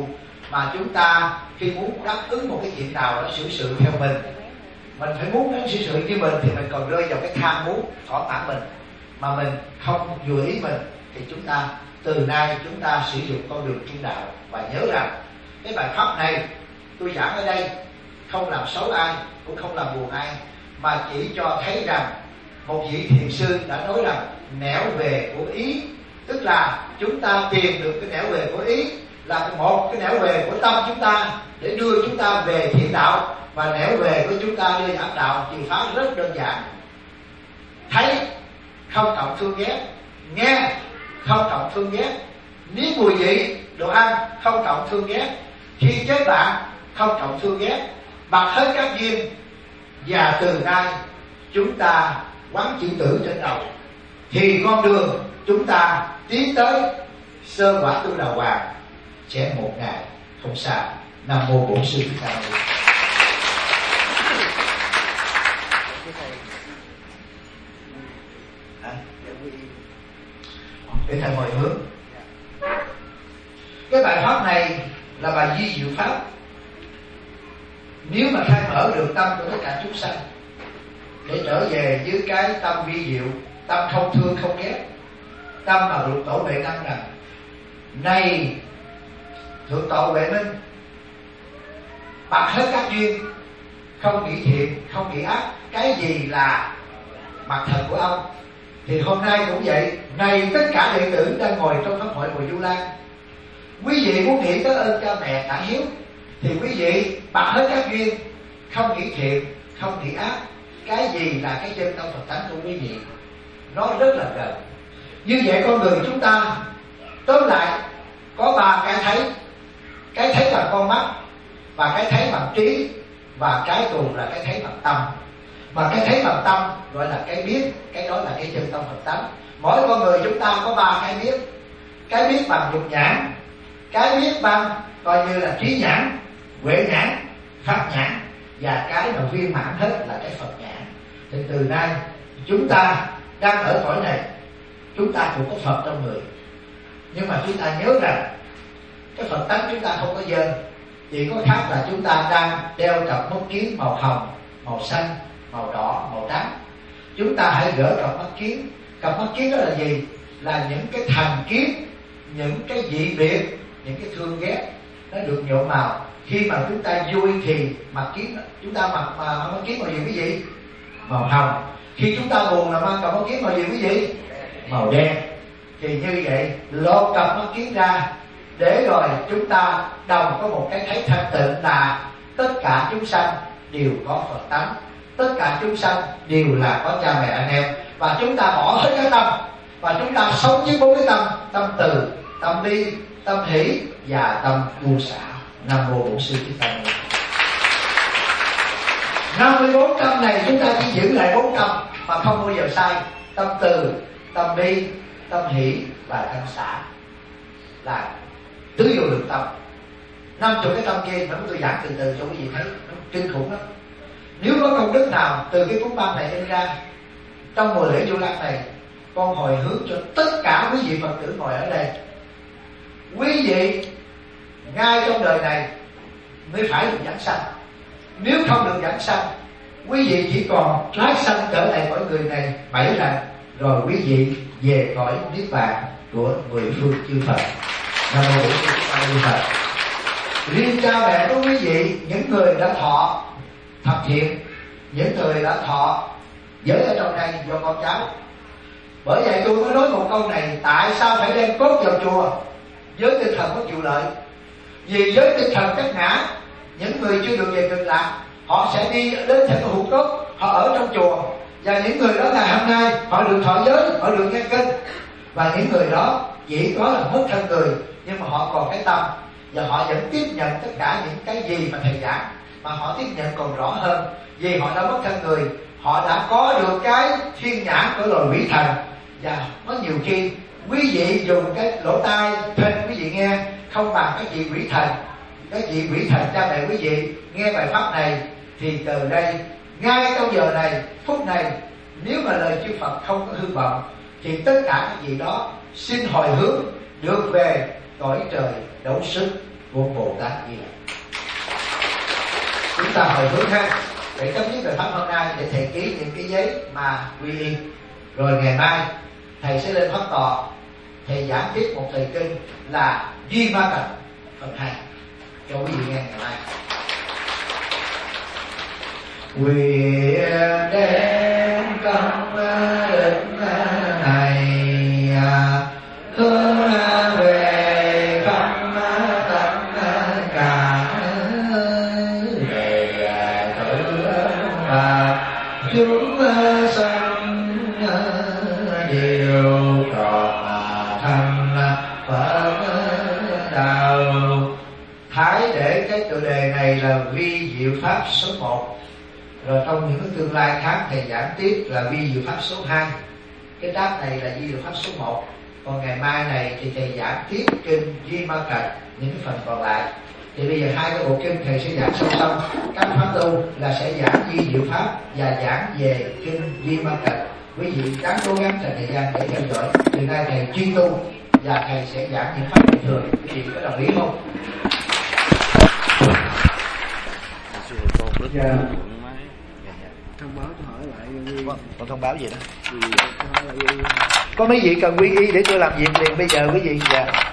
mà chúng ta khi muốn đáp ứng một cái chuyện nào đó xử sự theo mình, mình phải muốn nó xử sự như mình, thì mình còn rơi vào cái tham muốn thỏa mãn mình mà mình không vừa ý mình. Thì chúng ta từ nay chúng ta sử dụng con đường trung đạo. Và nhớ rằng cái bài pháp này tôi giảng ở đây không làm xấu ai, cũng không làm buồn ai, mà chỉ cho thấy rằng một vị thiền sư đã nói rằng nẻo về của ý, tức là chúng ta tìm được cái nẻo về của ý, là một cái nẻo về của tâm chúng ta để đưa chúng ta về thiện đạo, và nẻo về của chúng ta đưa ác đạo. Chìa phá rất đơn giản: thấy không cộng thương ghét, nghe không cộng thương ghét, nếm mùi vị đồ ăn không cộng thương ghét, khi kết bạn không cộng thương ghét, bạc hết các duyên. Và từ nay chúng ta quán chữ tử trên đầu, thì con đường chúng ta tiến tới sơ quả tu đà hoàng sẽ một ngày không xa. Nam mô Bổn Sư Thích Ca Mâu Ni. Để thầy hồi hướng. Cái bài pháp này là bài di diệu pháp. Nếu mà khai mở được tâm của tất cả chúng sanh để trở về với cái tâm vi diệu, tâm không thương không ghét, tâm mà được tổ huệ năng rằng: này thượng tọa Huệ Minh, bạc hết các duyên, không nghĩ thiện không nghĩ ác, cái gì là mặt thật của ông. Thì hôm nay cũng vậy, này tất cả đệ tử đang ngồi trong pháp hội Bồ Du Lan, quý vị muốn nghĩ tới ơn cha mẹ đã hiếu, thì quý vị bạc hết các duyên, không nghĩ thiện không nghĩ ác, cái gì là cái chân tâm Phật tánh của quý vị. Nó rất là gần. Như vậy con người chúng ta tóm lại có ba cái thấy: cái thấy bằng con mắt, và cái thấy bằng trí, và cái cùng là cái thấy bằng tâm. Mà cái thấy bằng tâm gọi là cái biết, cái đó là cái chân tâm Phật tánh. Mỗi con người chúng ta có ba cái biết: cái biết bằng dục nhãn, cái biết bằng coi như là trí nhãn, huệ nhãn, pháp nhãn, và cái mà viên mãn hết là cái Phật nhãn. Thì từ nay chúng ta đang ở cõi này, chúng ta cũng có Phật trong người, nhưng mà chúng ta nhớ rằng cái Phật tánh chúng ta không có dơ, chỉ có khác là chúng ta đang đeo cặp mắt kiến màu hồng, màu xanh, màu đỏ, màu trắng. Chúng ta hãy gỡ cặp mắt kiến. Cặp mắt kiến đó là gì? Là những cái thành kiến, những cái dị biệt, những cái thương ghét nó được nhuộm màu. Khi mà chúng ta vui thì mặt kiến, chúng ta mặc mà mắt kiến màu gì quý vị? Màu hồng. Khi chúng ta buồn là mang cặp mắt kiến màu gì quý vị? Màu đen. Thì như vậy lột cặp mắt kiến ra, để rồi chúng ta đồng có một cái thấy thanh tịnh là tất cả chúng sanh đều có Phật tánh, tất cả chúng sanh đều là có cha mẹ anh em. Và chúng ta bỏ hết cái tâm, và chúng ta sống với bốn cái tâm: tâm từ, tâm bi, tâm hỷ và tâm buông xả. Nam mô Bổn Sư Thích Ca Mâu Ni. năm mươi bốn tâm này chúng ta chỉ giữ lại bốn tâm mà không bao giờ sai: tâm từ, tâm bi, tâm hỷ và tâm xả, là tứ vô lượng tâm. Năm chục cái tâm kia mà tôi giảng từ từ cho quý vị thấy nó kinh khủng lắm. Nếu có công đức nào từ cái cuốn băng này in ra trong mùa lễ Vu Lan này, con hồi hướng cho tất cả quý vị Phật tử ngồi ở đây. Quý vị ngay trong đời này mới phải được giảng sanh. Nếu không được giảng sanh, quý vị chỉ còn lái sanh trở lại cõi người này bảy lần, rồi quý vị về cõi niết bàn của mười phương chư Phật. Nam mô Bổn Sư Thích Ca Mâu Ni Phật. Riêng cha mẹ của quý vị, những người đã thọ thập thiện, những người đã thọ giới ở trong đây do con cháu. Bởi vậy tôi mới nói một câu này: tại sao phải đem cốt vào chùa? Giới tinh thần có chịu lợi. Vì giới tinh thần cách ngã, những người chưa được về cực lạc, họ sẽ đi đến thành hữu cốt, họ ở trong chùa. Và những người đó ngày hôm nay họ được thọ giới, họ được nghe kinh. Và những người đó chỉ có là mất thân người, nhưng mà họ còn cái tâm, và họ vẫn tiếp nhận tất cả những cái gì mà thầy giảng, mà họ tiếp nhận còn rõ hơn. Vì họ đã mất thân người, họ đã có được cái thiên nhãn của loài quỷ thần. Và có nhiều khi quý vị dùng cái lỗ tai thính quý vị nghe không bằng cái vị quỷ thần. Cái vị quỷ thần cha mẹ quý vị nghe bài pháp này, thì từ đây ngay trong giờ này, phút này, nếu mà lời chư Phật không có hư vọng, thì tất cả cái gì đó xin hồi hướng được về cõi trời đấu sức. của Bồ Tát Di Lặc. Chúng ta hồi hướng ha, để chấm dứt bài pháp hôm nay, để thầy ký những cái giấy mà quy y, rồi ngày mai thầy sẽ lên pháp tọa, thầy giảng tiếp một thời kinh là Duy Ma Cật phần hai cho quý vị nghe ngày mai. Nguyện đem công đức này hướng về khắp tất cả về thử và chúng sanh đều còn thành Phật đạo. Thái để cái tựa đề này là vi diệu pháp số một. Rồi trong những cái tương lai khác thầy giảng tiếp là vi diệu pháp số hai. Cái đáp này là vi diệu pháp số một. Còn ngày mai này thì thầy giảng tiếp kinh Duy Ma Cật, những cái phần còn lại. Thì bây giờ hai cái bộ kinh thầy sẽ giảng song song. Các pháp tu là sẽ giảng vi diệu pháp và giảng về kinh Duy Ma Cật. Quý vị đáng cố gắng dành thời gian để theo dõi. Từ nay thầy chuyên tu và thầy sẽ giảng những pháp bình thường. Quý vị có đồng ý không?
Dạ. Thông báo cho hỏi lại.
Con, con thông báo gì đó?
Ừ,
Có mấy vị cần quy y để tôi làm việc liền bây giờ quý vị? Dạ.